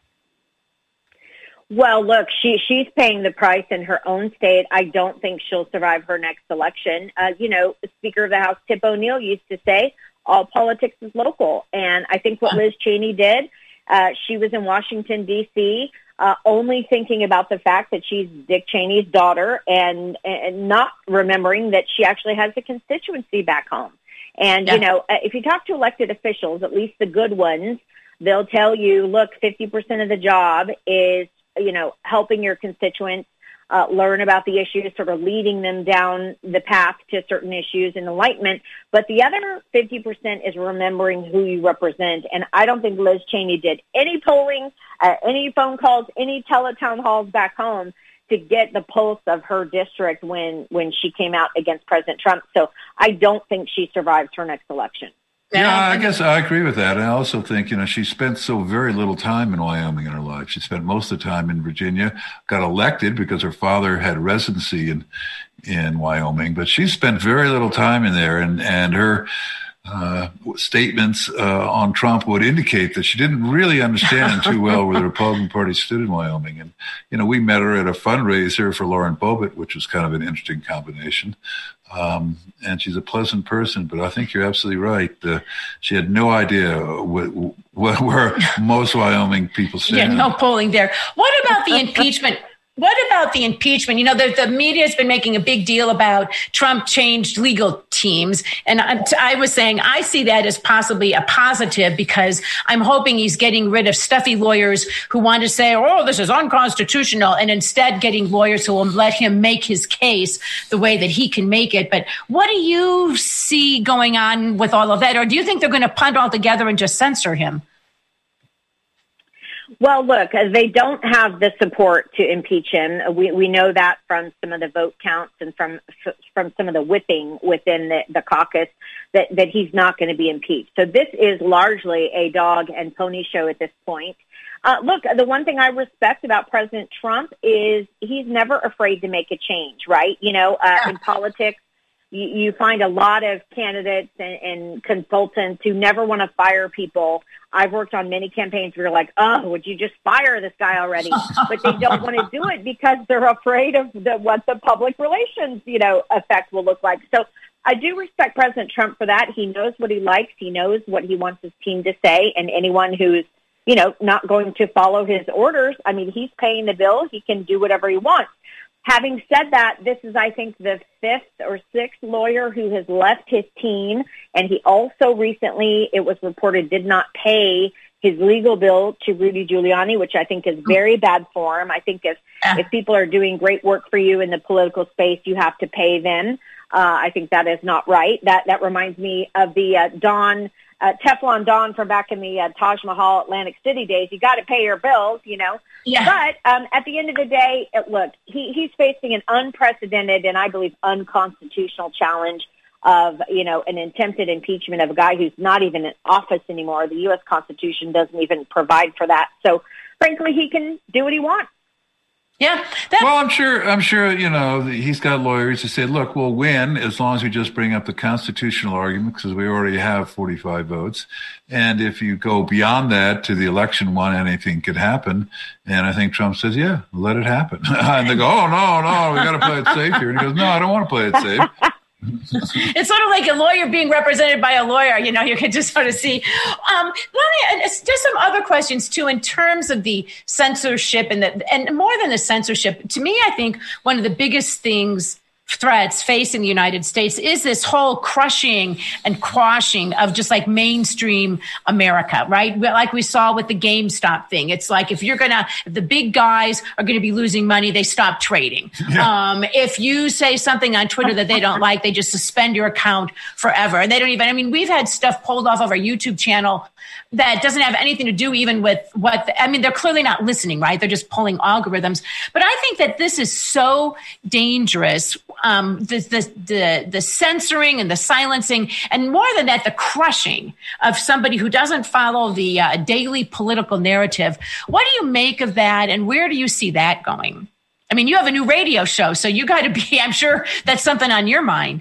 Well, look, she she's paying the price in her own state. I don't think she'll survive her next election. Uh, you know, Speaker of the House Tip O'Neill used to say, all politics is local. And I think what Liz Cheney did, uh, she was in Washington, D C, uh, only thinking about the fact that she's Dick Cheney's daughter and, and not remembering that she actually has a constituency back home. And, yeah. you know, if you talk to elected officials, at least the good ones, they'll tell you, look, fifty percent of the job is you know, helping your constituents uh, learn about the issues, sort of leading them down the path to certain issues and enlightenment. But the other fifty percent is remembering who you represent. And I don't think Liz Cheney did any polling, uh, any phone calls, any teletown halls back home to get the pulse of her district when, when she came out against President Trump. So I don't think she survives her next election. Yeah, I guess I agree with that. I also think, you know, she spent so very little time in Wyoming in her life. She spent most of the time in Virginia, got elected because her father had residency in in Wyoming, but she spent very little time in there, and, and her uh, statements uh, on Trump would indicate that she didn't really understand too well where the Republican Party stood in Wyoming. And, you know, we met her at a fundraiser for Lauren Boebert, which was kind of an interesting combination. Um, and she's a pleasant person, but I think you're absolutely right. Uh, she had no idea what, what, where most Wyoming people stand. Yeah, no polling there. What about the impeachment? What about the impeachment? You know, the, the media has been making a big deal about Trump changed legal teams. And I, I was saying I see that as possibly a positive because I'm hoping he's getting rid of stuffy lawyers who want to say, oh, this is unconstitutional, and instead getting lawyers who will let him make his case the way that he can make it. But what do you see going on with all of that? Or do you think they're going to punt altogether and just censor him? Well, look, they don't have the support to impeach him. We we know that from some of the vote counts and from from some of the whipping within the, the caucus that, that he's not going to be impeached. So this is largely a dog and pony show at this point. Uh, look, the one thing I respect about President Trump is he's never afraid to make a change, right? You know, uh, yeah. in politics, you, you find a lot of candidates and, and consultants who never want to fire people. I've worked on many campaigns where you're like, oh, would you just fire this guy already? But they don't want to do it because they're afraid of the, what the public relations, you know, effect will look like. So I do respect President Trump for that. He knows what he likes. He knows what he wants his team to say. And anyone who's, you know, not going to follow his orders, I mean, he's paying the bill. He can do whatever he wants. Having said that, this is, I think, the fifth or sixth lawyer who has left his team, and he also recently, it was reported, did not pay his legal bill to Rudy Giuliani, which I think is very bad form. I think if, if people are doing great work for you in the political space, you have to pay them. Uh, I think that is not right. That that reminds me of the uh, Don Uh, Teflon Don from back in the uh, Taj Mahal Atlantic City days. You got to pay your bills, you know. Yeah. But um, at the end of the day, it, look, he, he's facing an unprecedented and I believe unconstitutional challenge of, you know, an attempted impeachment of a guy who's not even in office anymore. The U S Constitution doesn't even provide for that. So, frankly, he can do what he wants. Yeah. Well, I'm sure, I'm sure, you know, he's got lawyers who say, look, we'll win as long as we just bring up the constitutional argument because we already have forty-five votes. And if you go beyond that to the election one, anything could happen. And I think Trump says, yeah, let it happen. And they go, oh, no, no, we got to play it safe here. And he goes, no, I don't want to play it safe. It's sort of like a lawyer being represented by a lawyer. You know, you can just sort of see. Um, let me, just some other questions, too, in terms of the censorship and the, and more than the censorship. To me, I think one of the biggest things threats facing the United States is this whole crushing and quashing of just like mainstream America, right? Like we saw with the GameStop thing. It's like if you're going to, if the big guys are going to be losing money, they stop trading. Yeah. Um, if you say something on Twitter that they don't like, they just suspend your account forever. And they don't even, I mean, we've had stuff pulled off of our YouTube channel that doesn't have anything to do even with what, the, I mean, they're clearly not listening, right? They're just pulling algorithms. But I think that this is so dangerous. Um, the, the, the, the censoring and the silencing, and more than that, the crushing of somebody who doesn't follow the uh, daily political narrative. What do you make of that, and where do you see that going? I mean, you have a new radio show, so you got to be, I'm sure that's something on your mind.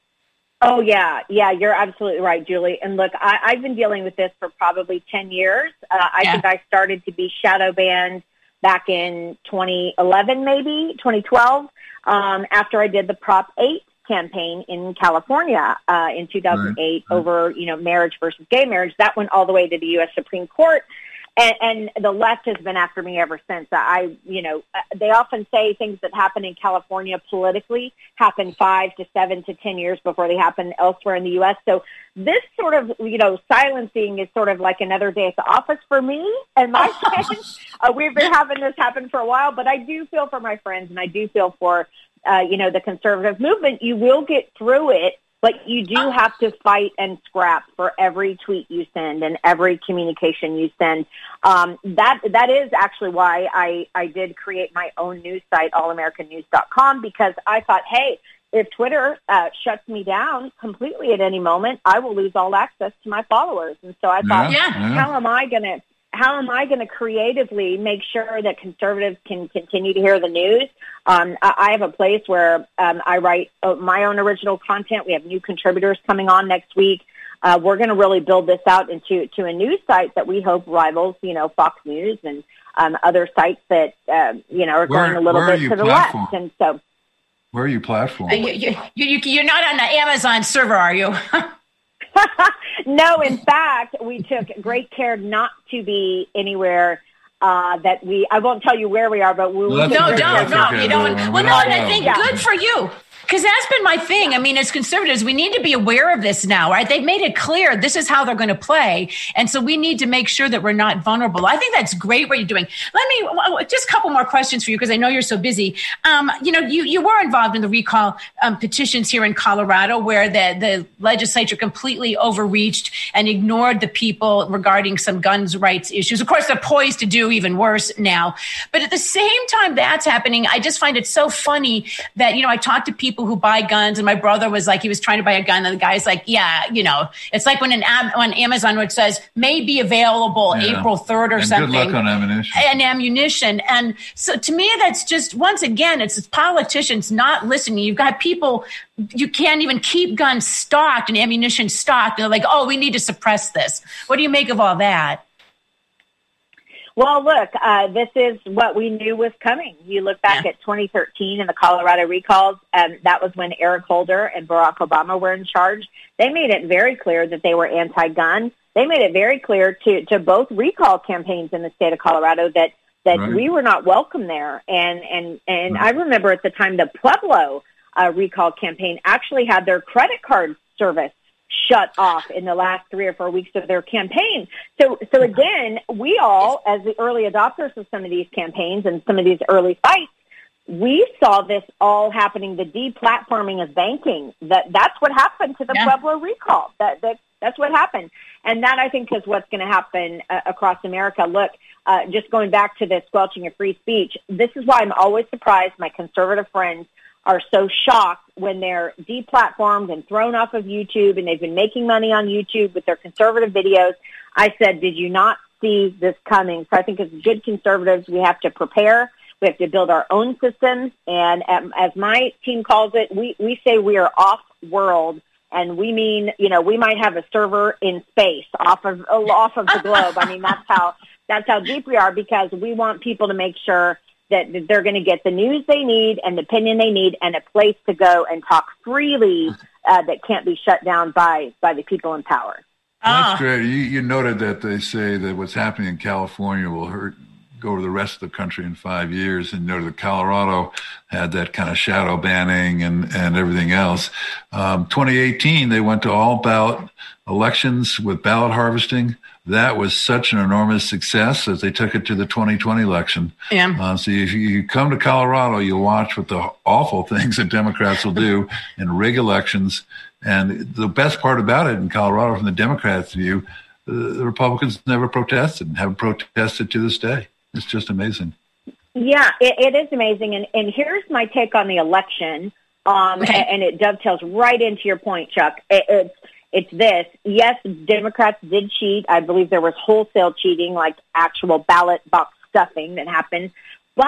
Oh, yeah. Yeah, you're absolutely right, Julie. And look, I, I've been dealing with this for probably ten years. Uh, I yeah. think I started to be shadow banned back in twenty eleven, maybe, twenty twelve. Um, after I did the Prop eight campaign in California uh, in two thousand eight right. over, you know, marriage versus gay marriage. That went all the way to the U S Supreme Court. And, and the left has been after me ever since. I, you know, they often say things that happen in California politically happen five to seven to ten years before they happen elsewhere in the U S. So this sort of, you know, silencing is sort of like another day at the office for me and my friends. Uh, we've been having this happen for a while, but I do feel for my friends, and I do feel for, uh, you know, the conservative movement. You will get through it. But you do have to fight and scrap for every tweet you send and every communication you send. Um, that that is actually why I, I did create my own news site, all american news dot com, because I thought, hey, if Twitter uh, shuts me down completely at any moment, I will lose all access to my followers. And so I thought, yeah, yeah. how am I going to how am I going to creatively make sure that conservatives can continue to hear the news? Um, I have a place where um, I write my own original content. We have new contributors coming on next week. Uh, we're going to really build this out into to a news site that we hope rivals, you know, Fox News and um, other sites that, uh, you know, are where, going a little bit to the platform? left. And so, where are you platform? You, you, you, you're not on the Amazon server, are you? No, in fact, we took great care not to be anywhere uh, that we, I won't tell you where we are, but we will. No, don't, no, you don't. Well, no, and I think yeah. good for you. Because that's been my thing. I mean, as conservatives, we need to be aware of this now, right? They've made it clear this is how they're going to play. And so we need to make sure that we're not vulnerable. I think that's great what you're doing. Let me, just a couple more questions for you, because I know you're so busy. Um, you know, you, you were involved in the recall um, petitions here in Colorado, where the, the legislature completely overreached and ignored the people regarding some guns rights issues. Of course, they're poised to do even worse now. But at the same time that's happening, I just find it so funny that, you know, I talk to people who buy guns, and my brother was like, he was trying to buy a gun, and the guy's like, yeah, you know, it's like when an ab- on Amazon where it says may be available yeah. April third or and something. Good luck on ammunition. And ammunition. And so to me, that's just, once again, it's politicians not listening. You've got people, you can't even keep guns stocked and ammunition stocked. And they're like, oh, we need to suppress this. What do you make of all that? Well, look, uh, this is what we knew was coming. You look back yeah. at twenty thirteen and the Colorado recalls, and that was when Eric Holder and Barack Obama were in charge. They made it very clear that they were anti-gun. They made it very clear to, to both recall campaigns in the state of Colorado that, that right. we were not welcome there. And, and, and right. I remember at the time the Pueblo uh, recall campaign actually had their credit card service shut off in the last three or four weeks of their campaign. So, so again, we all, as the early adopters of some of these campaigns and some of these early fights, we saw this all happening, the deplatforming of banking. That that's what happened to the yeah. Pueblo recall. That, that that's what happened. And that, I think, is what's going to happen uh, across America. Look, uh, just going back to the squelching of free speech, this is why I'm always surprised my conservative friends are so shocked when they're deplatformed and thrown off of YouTube, and they've been making money on YouTube with their conservative videos. I said, did you not see this coming? So I think as good conservatives, we have to prepare. We have to build our own systems. And um, as my team calls it, we, we say we are off-world. And we mean, you know, we might have a server in space off of off of the globe. I mean, that's how that's how deep we are, because we want people to make sure that they're going to get the news they need and the opinion they need and a place to go and talk freely uh, that can't be shut down by, by the people in power. That's great. You, you noted that they say that what's happening in California will hurt go to the rest of the country in five years. And you know, the Colorado had that kind of shadow banning and, and everything else. Um, twenty eighteen, they went to all ballot elections with ballot harvesting. That was such an enormous success as they took it to the twenty twenty election. Yeah. Uh, so if you come to Colorado, you'll watch what the awful things that Democrats will do in rig elections. And the best part about it in Colorado, from the Democrats' view, uh, the Republicans never protested and haven't protested to this day. It's just amazing. Yeah, it, it is amazing. And, and here's my take on the election, um, Okay. and it dovetails right into your point, Chuck. It, it's it's this. Yes, Democrats did cheat. I believe there was wholesale cheating, like actual ballot box stuffing that happened. But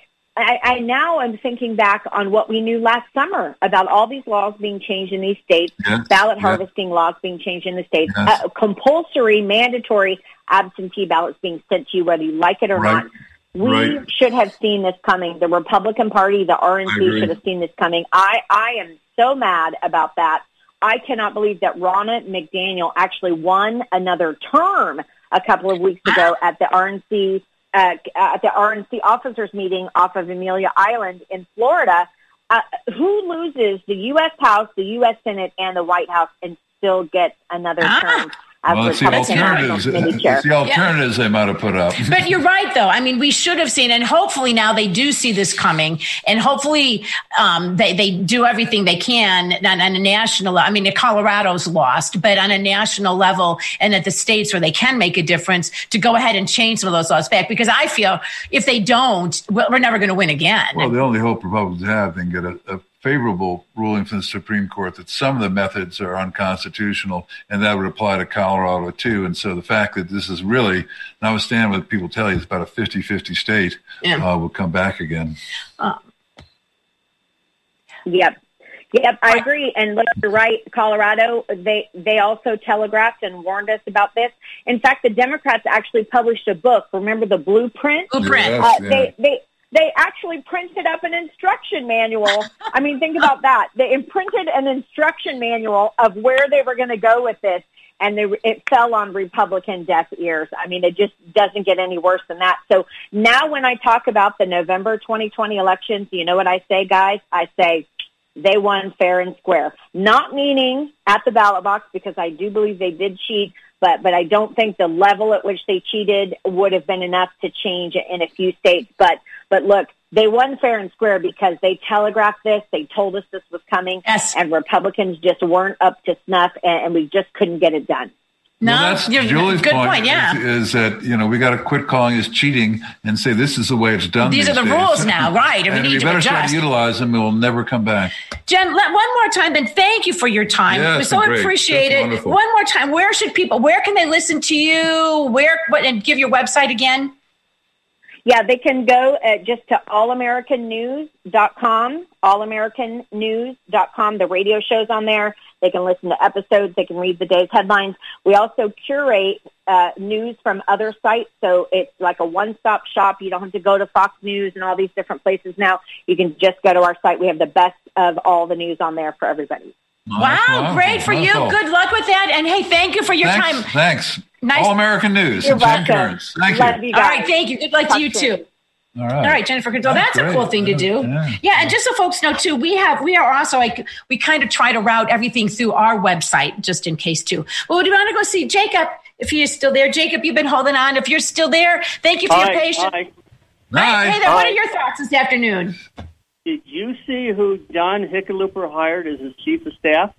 I, I now am thinking back on what we knew last summer about all these laws being changed in these states, Yes. ballot Yes. harvesting laws being changed in the states, Yes. uh, compulsory, mandatory absentee ballots being sent to you, whether you like it or Right. not. We Right. should have seen this coming. The Republican Party, the R N I C agree. should have seen this coming. I, I am so mad about that. I cannot believe that Ronna McDaniel actually won another term a couple of weeks ago at the R N C uh, at the R N C officers meeting off of Amelia Island in Florida. Uh, who loses the U S House, the U S Senate, and the White House and still gets another Ah. term as Well, it's the Republican National alternatives. Committee chair? It's the alternatives they might have put up. But you're right, though. I mean, we should have seen, and hopefully now they do see this coming, and hopefully um, they they do everything they can on, on a national. I mean, Colorado's lost, but on a national level, and at the states where they can make a difference, to go ahead and change some of those laws back. Because I feel if they don't, we're never going to win again. Well, the only hope Republicans have, they can get a, a favorable ruling from the Supreme Court that some of the methods are unconstitutional, and that would apply to Colorado too. And so the fact that this is really, notwithstanding what people tell you, it's about a fifty-fifty state, Yeah. uh, will come back again. Uh, Yep. Yep, I agree. And look, you're right. Colorado, they, they also telegraphed and warned us about this. In fact, the Democrats actually published a book. Remember the Blueprint? Blueprint. Yes, Uh, yeah. they, they, they actually printed up an instruction manual. I mean, think about that. They imprinted an instruction manual of where they were going to go with this, and they, it fell on Republican deaf ears. I mean, it just doesn't get any worse than that. So now when I talk about the November twenty twenty elections, you know what I say, guys? I say, they won fair and square. Not meaning at the ballot box, because I do believe they did cheat, but but I don't think the level at which they cheated would have been enough to change it in a few states. But but look, they won fair and square because they telegraphed this. They told us this was coming, Yes. and Republicans just weren't up to snuff, and, and we just couldn't get it done. No, Well, that's you're, Julie's good point. Yeah. is, is that, you know, we got to quit calling this cheating and say this is the way it's done. These are the days. rules now, right? And we And need we to better start adjust. to utilize them. It will never come back. Jen, let, one more time, then thank you for your time. Yeah, we it's so been great. appreciate That's it. wonderful. One more time, where should people, where can they listen to you? Where, what, and give your website again? Yeah, they can go uh, just to all american news dot com, all american news dot com. The radio show's on there. They can listen to episodes. They can read the day's headlines. We also curate uh, news from other sites, so it's like a one-stop shop. You don't have to go to Fox News and all these different places now. You can just go to our site. We have the best of all the news on there for everybody. Wow, Wow, great for you. wonderful. Good luck with that. And hey, thank you for your Thanks. time. Thanks. Nice- All American News. You're Jen welcome. Kearns. Thank Love you. you All guys. right, thank you. Good luck Talk to you soon. too. All right. All right, Jennifer Control. That's, That's a cool great. thing to do. Yeah. Yeah, and just so folks know too, we have we are also like we kind of try to route everything through our website just in case too. Well, do you want to go see Jacob if you're still there? Jacob, you've been holding on. If you're still there, thank you for your Hi, patience. hi. Hi. Hey there, what Hi. are your thoughts this afternoon? Did you see who Don Hickenlooper hired as his chief of staff?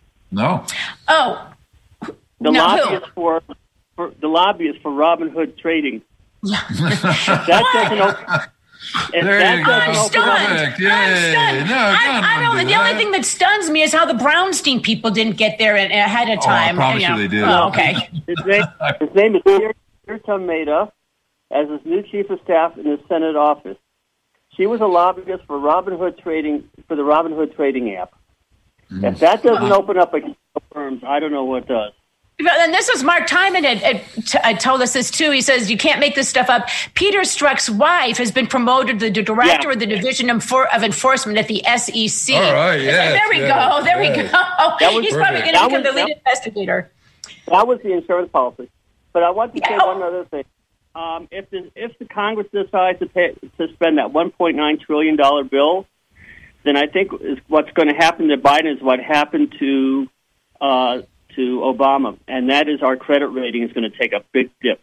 No. Oh, The No, who? lobbyist for, for the lobbyist for Robin Hood Trading. yeah. That doesn't open, If There that you go. doesn't I'm open stunned. up- Perfect. Yay. I'm stunned. No, I, God I don't. wouldn't The do only that. thing that stuns me is how the Brownstein people didn't get there in- ahead of Oh, I time. promise you you know. they did. Oh, okay. His name, his name is Pierre Tomeda, as his new chief of staff in the Senate office. She was a lobbyist for Robinhood Trading for the Robinhood Trading app. Mm-hmm. If that doesn't open up a can of worms, I don't know what does. And this is Mark Timon had, had t- uh, told us this too. He says you can't make this stuff up. Peter Strzok's wife has been promoted to the director Yeah. of the Division of, For- of Enforcement at the S E C. All right, yes, there we yes, go. There we yes. go. That was He's probably perfect. going to That become was- the lead that- investigator. That was the insurance policy. But I want to say Yeah. one other thing. Um, if the if the Congress decides to pay, to spend that one point nine trillion dollar bill, then I think is what's going to happen to Biden is what happened to uh, to Obama, and that is our credit rating is going to take a big dip,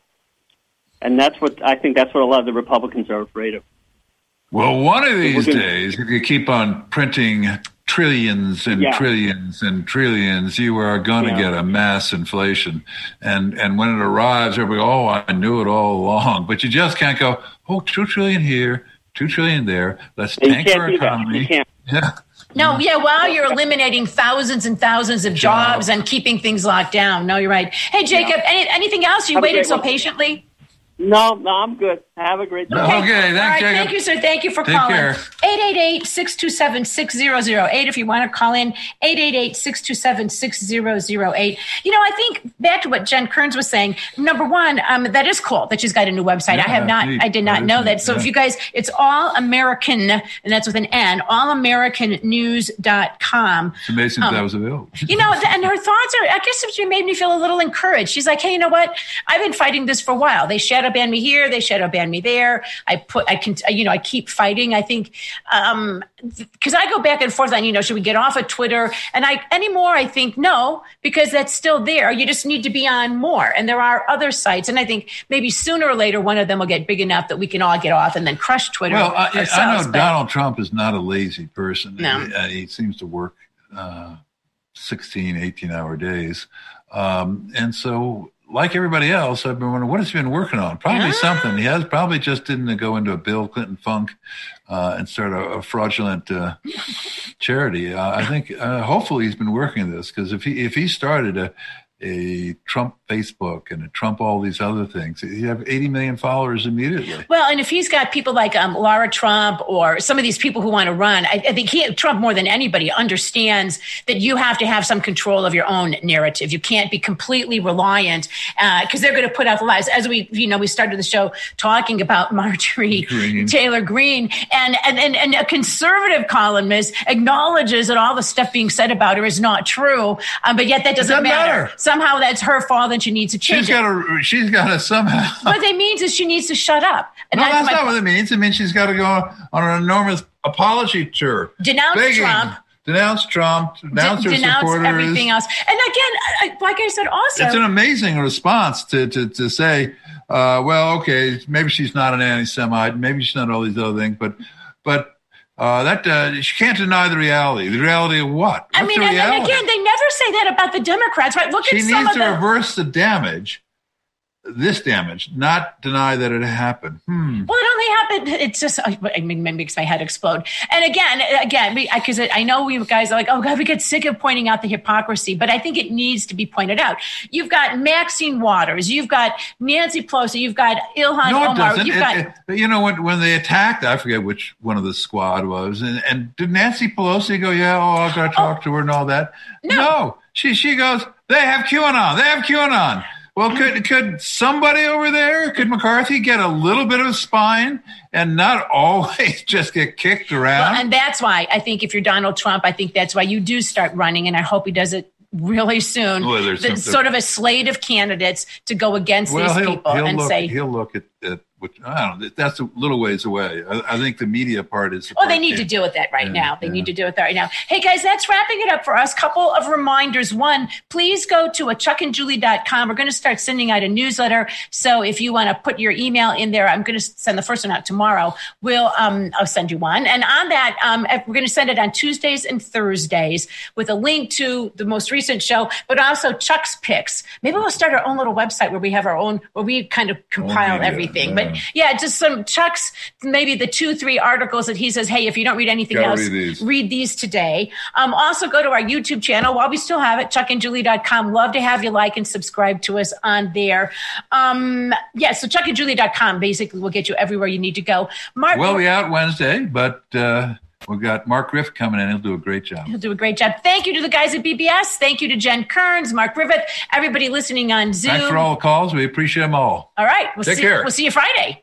and that's what I think. That's what a lot of the Republicans are afraid of. Well, one of these gonna- days, if you keep on printing trillions and Yeah. trillions and trillions, you are going to Yeah. get a mass inflation. And and when it arrives, everybody, oh, I knew it all along. But you just can't go, oh, two trillion here, two trillion there. Let's And you tank can't our do that. economy. You can't. Yeah. No, yeah, while you're eliminating thousands and thousands of jobs and keeping things locked down. No, you're right. Hey, Jacob, any, anything else? You Have a waited great so one. patiently? No, no, I'm good. Have a great day. Okay, thanks, All right, Jacob. thank you, sir. Thank you for Take calling. care. eight eight eight, six two seven, six zero zero eight if you want to call in. eight eight eight, six two seven, six zero zero eight. You know, I think back to what Jen Kearns was saying. Number one, um, that is cool that she's got a new website. Yeah, I have not, neat. I did not That is know neat, that. So yeah. if you guys, it's All American, and that's with an N, all american news dot com. It's amazing Um, that was available. You know, and her thoughts are, I guess she made me feel a little encouraged. She's like, hey, you know what? I've been fighting this for a while. They shadow ban me here. They shadow ban me there. I put, I can, you know, I keep fighting. I think, um, because I go back and forth on, you know, should we get off of Twitter? And I, anymore, I think no, because that's still there. You just need to be on more. And there are other sites. And I think maybe sooner or later, one of them will get big enough that we can all get off and then crush Twitter. Well, I, ourselves. I know But- Donald Trump is not a lazy person. No. He, he seems to work uh, sixteen, eighteen hour days. Um, and so, like everybody else, I've been wondering, what has he been working on? Probably Ah. something. He has probably just didn't go into a Bill Clinton funk uh, and start a, a fraudulent uh, charity. Uh, I think uh, hopefully he's been working this, because if he if he started a a Trump Facebook and a Trump all these other things, he'd have eighty million followers immediately. Well, and if he's got people like um, Laura Trump or some of these people who want to run, I, I think he, Trump more than anybody understands that you have to have some control of your own narrative. You can't be completely reliant because uh, they're going to put out the lies. As we, you know, we started the show talking about Marjorie Green. Taylor Greene, and, and and and a conservative columnist acknowledges that all the stuff being said about her is not true, um, but yet that doesn't, doesn't matter. matter. Somehow that's her fault, and she needs to change She's it. got to. She's got to somehow. What it means is she needs to shut up. And No, that's my- not what it means. It means she's got to go on an enormous apology tour. Denounce begging, Trump. Denounce Trump. Denounce de- her denounce supporters. everything else. And again, I, like I said, also, It's an amazing response to to, to say, uh, well, okay, maybe she's not an anti-Semite, maybe she's not all these other things, but but uh, that uh, she can't deny the reality. The reality of what? What's I mean, the and, reality? and again, they never say that about the Democrats, right? Look she at some needs of to the. reverse the damage, this damage, not deny that it happened. Hmm. Well, it only happened. It's just, I mean, it makes my head explode. And again, again, because I know we guys are like, oh God, we get sick of pointing out the hypocrisy, but I think it needs to be pointed out. You've got Maxine Waters, you've got Nancy Pelosi, you've got Ilhan No, it Omar, doesn't. you've It- got. it- you know, when when they attacked, I forget which one of the squad was, and, and did Nancy Pelosi go, yeah, oh, I've got to talk to her and all that? No. no. She she goes, they have QAnon. They have QAnon. Well, could could somebody over there, could McCarthy get a little bit of a spine and not always just get kicked around? Well, and that's why I think if you're Donald Trump, I think that's why you do start running, and I hope he does it really soon. Well, there's the, some- sort of a slate of candidates to go against well, these he'll, people he'll and look, say, he'll look at, at which, I don't know, that's a little ways away. I, I think the media part is. the oh, part they need to that- deal with that right Yeah, now. They yeah. need to deal with that right now. Hey, guys, that's wrapping it up for us. Couple of reminders. One, please go to a chuck and julie dot com. We're going to start sending out a newsletter. So if you want to put your email in there, I'm going to send the first one out tomorrow. We'll, um, I'll send you one. And on that, um, we're going to send it on Tuesdays and Thursdays with a link to the most recent show, but also Chuck's picks. Maybe we'll start our own little website where we have our own, where we kind of compile media, everything. yeah. But but yeah, just some Chuck's, maybe the two, three articles that he says, hey, if you don't read anything Gotta else, read these. read these today. Um, also go to our YouTube channel while we still have it, chuck and julie dot com. Love to have you like and subscribe to us on there. Um, yeah, so chuck and julie dot com basically will get you everywhere you need to go. Mark, We'll be out Wednesday, but uh, we've got Mark Griffith coming in. He'll do a great job. He'll do a great job. Thank you to the guys at B B S. Thank you to Jen Kearns, Mark Griffith, everybody listening on Zoom. Thanks for all the calls. We appreciate them all. All right. We'll Take see, care. We'll see you Friday.